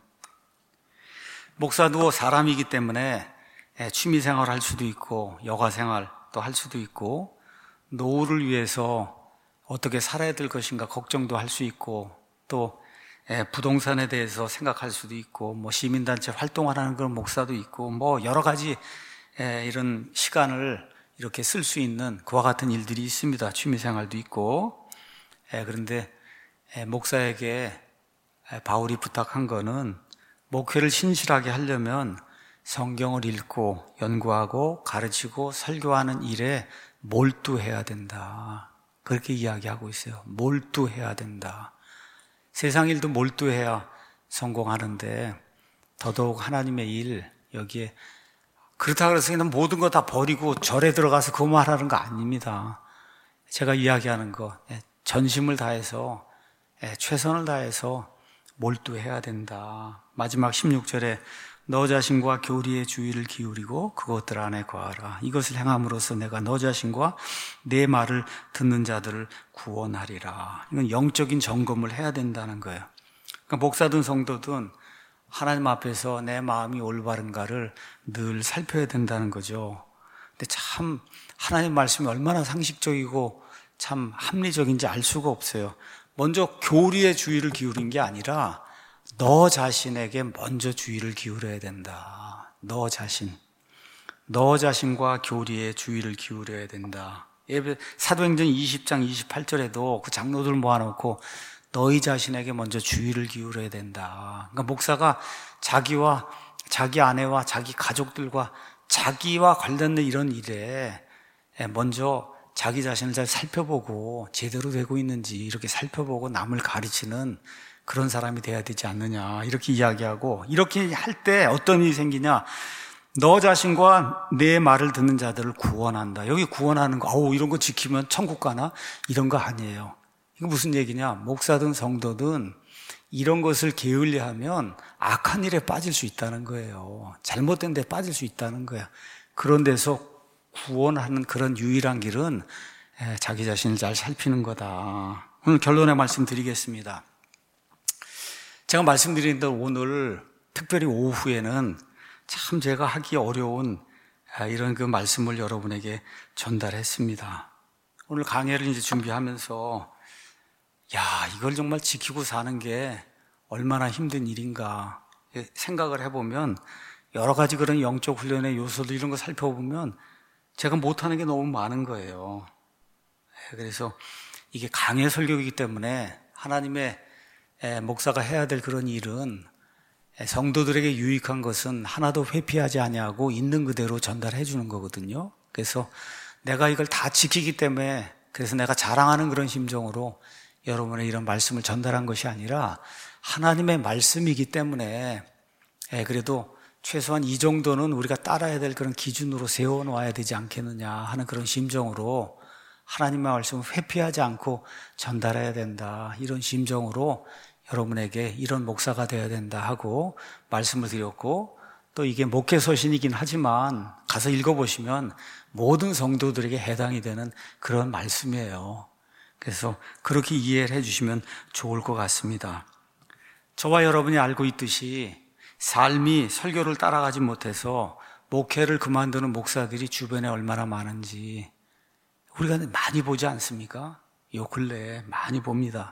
목사도 사람이기 때문에 취미생활 할 수도 있고 여가생활 또 할 수도 있고 노후를 위해서 어떻게 살아야 될 것인가 걱정도 할 수 있고 또 부동산에 대해서 생각할 수도 있고 뭐 시민단체 활동하는 그런 목사도 있고 뭐 여러 가지 이런 시간을 이렇게 쓸 수 있는 그와 같은 일들이 있습니다. 취미생활도 있고. 그런데 목사에게 바울이 부탁한 거는 목회를 신실하게 하려면 성경을 읽고 연구하고 가르치고 설교하는 일에 몰두해야 된다. 그렇게 이야기하고 있어요. 몰두해야 된다. 세상 일도 몰두해야 성공하는데 더더욱 하나님의 일 여기에 그렇다고 해서 그냥 모든 거 다 버리고 절에 들어가서 그것만 하라는 거 아닙니다. 제가 이야기하는 거 전심을 다해서 최선을 다해서 몰두해야 된다. 마지막 16절에 너 자신과 교리의 주의를 기울이고 그것들 안에 거하라. 이것을 행함으로써 내가 너 자신과 내 말을 듣는 자들을 구원하리라. 이건 영적인 점검을 해야 된다는 거예요. 그러니까 목사든 성도든 하나님 앞에서 내 마음이 올바른가를 늘 살펴야 된다는 거죠. 근데 참 하나님 말씀이 얼마나 상식적이고 참 합리적인지 알 수가 없어요. 먼저 교리의 주의를 기울인 게 아니라 너 자신에게 먼저 주의를 기울여야 된다. 너 자신과 교리에 주의를 기울여야 된다. 사도행전 20장 28절에도 그 장로들 모아놓고 너희 자신에게 먼저 주의를 기울여야 된다. 그러니까 목사가 자기와 자기 아내와 자기 가족들과 자기와 관련된 이런 일에 먼저 자기 자신을 잘 살펴보고 제대로 되고 있는지 이렇게 살펴보고 남을 가르치는 그런 사람이 돼야 되지 않느냐 이렇게 이야기하고, 이렇게 할 때 어떤 일이 생기냐, 너 자신과 내 말을 듣는 자들을 구원한다. 여기 구원하는 거, 이런 거 지키면 천국 가나? 이런 거 아니에요. 이거 무슨 얘기냐, 목사든 성도든 이런 것을 게을리하면 악한 일에 빠질 수 있다는 거예요. 잘못된 데 빠질 수 있다는 거야. 그런 데서 구원하는 그런 유일한 길은 자기 자신을 잘 살피는 거다. 오늘 결론의 말씀 드리겠습니다. 제가 말씀드린 대로 오늘 특별히 오후에는 참 제가 하기 어려운 이런 그 말씀을 여러분에게 전달했습니다. 오늘 강해를 이제 준비하면서 이걸 정말 지키고 사는 게 얼마나 힘든 일인가 생각을 해보면, 여러 가지 그런 영적 훈련의 요소들 이런 거 살펴보면 제가 못하는 게 너무 많은 거예요. 그래서 이게 강해 설교이기 때문에 하나님의 목사가 해야 될 그런 일은 성도들에게 유익한 것은 하나도 회피하지 아니하고 있는 그대로 전달해 주는 거거든요. 그래서 내가 이걸 다 지키기 때문에, 그래서 내가 자랑하는 그런 심정으로 여러분의 이런 말씀을 전달한 것이 아니라 하나님의 말씀이기 때문에 그래도 최소한 이 정도는 우리가 따라야 될 그런 기준으로 세워놓아야 되지 않겠느냐 하는 그런 심정으로 하나님의 말씀을 회피하지 않고 전달해야 된다, 이런 심정으로 여러분에게 이런 목사가 되어야 된다 하고 말씀을 드렸고, 또 이게 목회서신이긴 하지만 가서 읽어보시면 모든 성도들에게 해당이 되는 그런 말씀이에요. 그래서 그렇게 이해를 해주시면 좋을 것 같습니다. 저와 여러분이 알고 있듯이 삶이 설교를 따라가지 못해서 목회를 그만두는 목사들이 주변에 얼마나 많은지 우리가 많이 보지 않습니까? 요 근래에 많이 봅니다.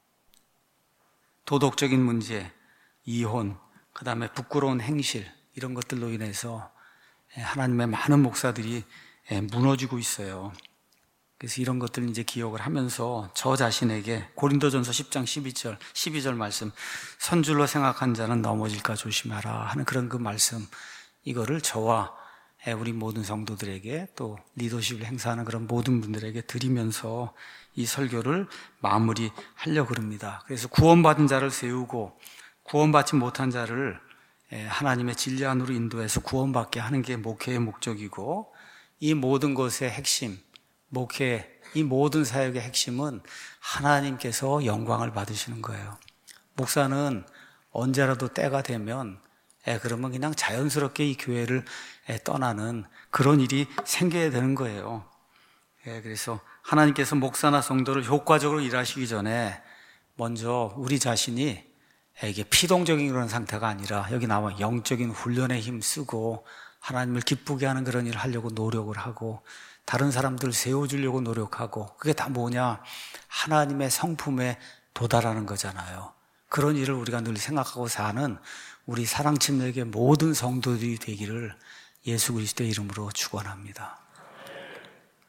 도덕적인 문제, 이혼, 그 다음에 부끄러운 행실, 이런 것들로 인해서 하나님의 많은 목사들이 무너지고 있어요. 그래서 이런 것들을 이제 기억을 하면서 저 자신에게 고린도전서 10장 12절 말씀, 선줄로 생각한 자는 넘어질까 조심하라 하는 그런 그 말씀, 이거를 저와 우리 모든 성도들에게 또 리더십을 행사하는 그런 모든 분들에게 드리면서 이 설교를 마무리하려고 합니다. 그래서 구원받은 자를 세우고 구원받지 못한 자를 하나님의 진리 안으로 인도해서 구원받게 하는 게 목회의 목적이고, 이 모든 것의 핵심, 목회, 이 모든 사역의 핵심은 하나님께서 영광을 받으시는 거예요. 목사는 언제라도 때가 되면 그러면 그냥 자연스럽게 이 교회를 떠나는 그런 일이 생겨야 되는 거예요. 그래서 하나님께서 목사나 성도를 효과적으로 일하시기 전에 먼저 우리 자신이 이게 피동적인 그런 상태가 아니라 여기 나와 영적인 훈련에 힘쓰고 하나님을 기쁘게 하는 그런 일을 하려고 노력을 하고 다른 사람들 세워주려고 노력하고, 그게 다 뭐냐? 하나님의 성품에 도달하는 거잖아요. 그런 일을 우리가 늘 생각하고 사는 우리 사랑침례교회 모든 성도들이 되기를 예수 그리스도의 이름으로 축원합니다.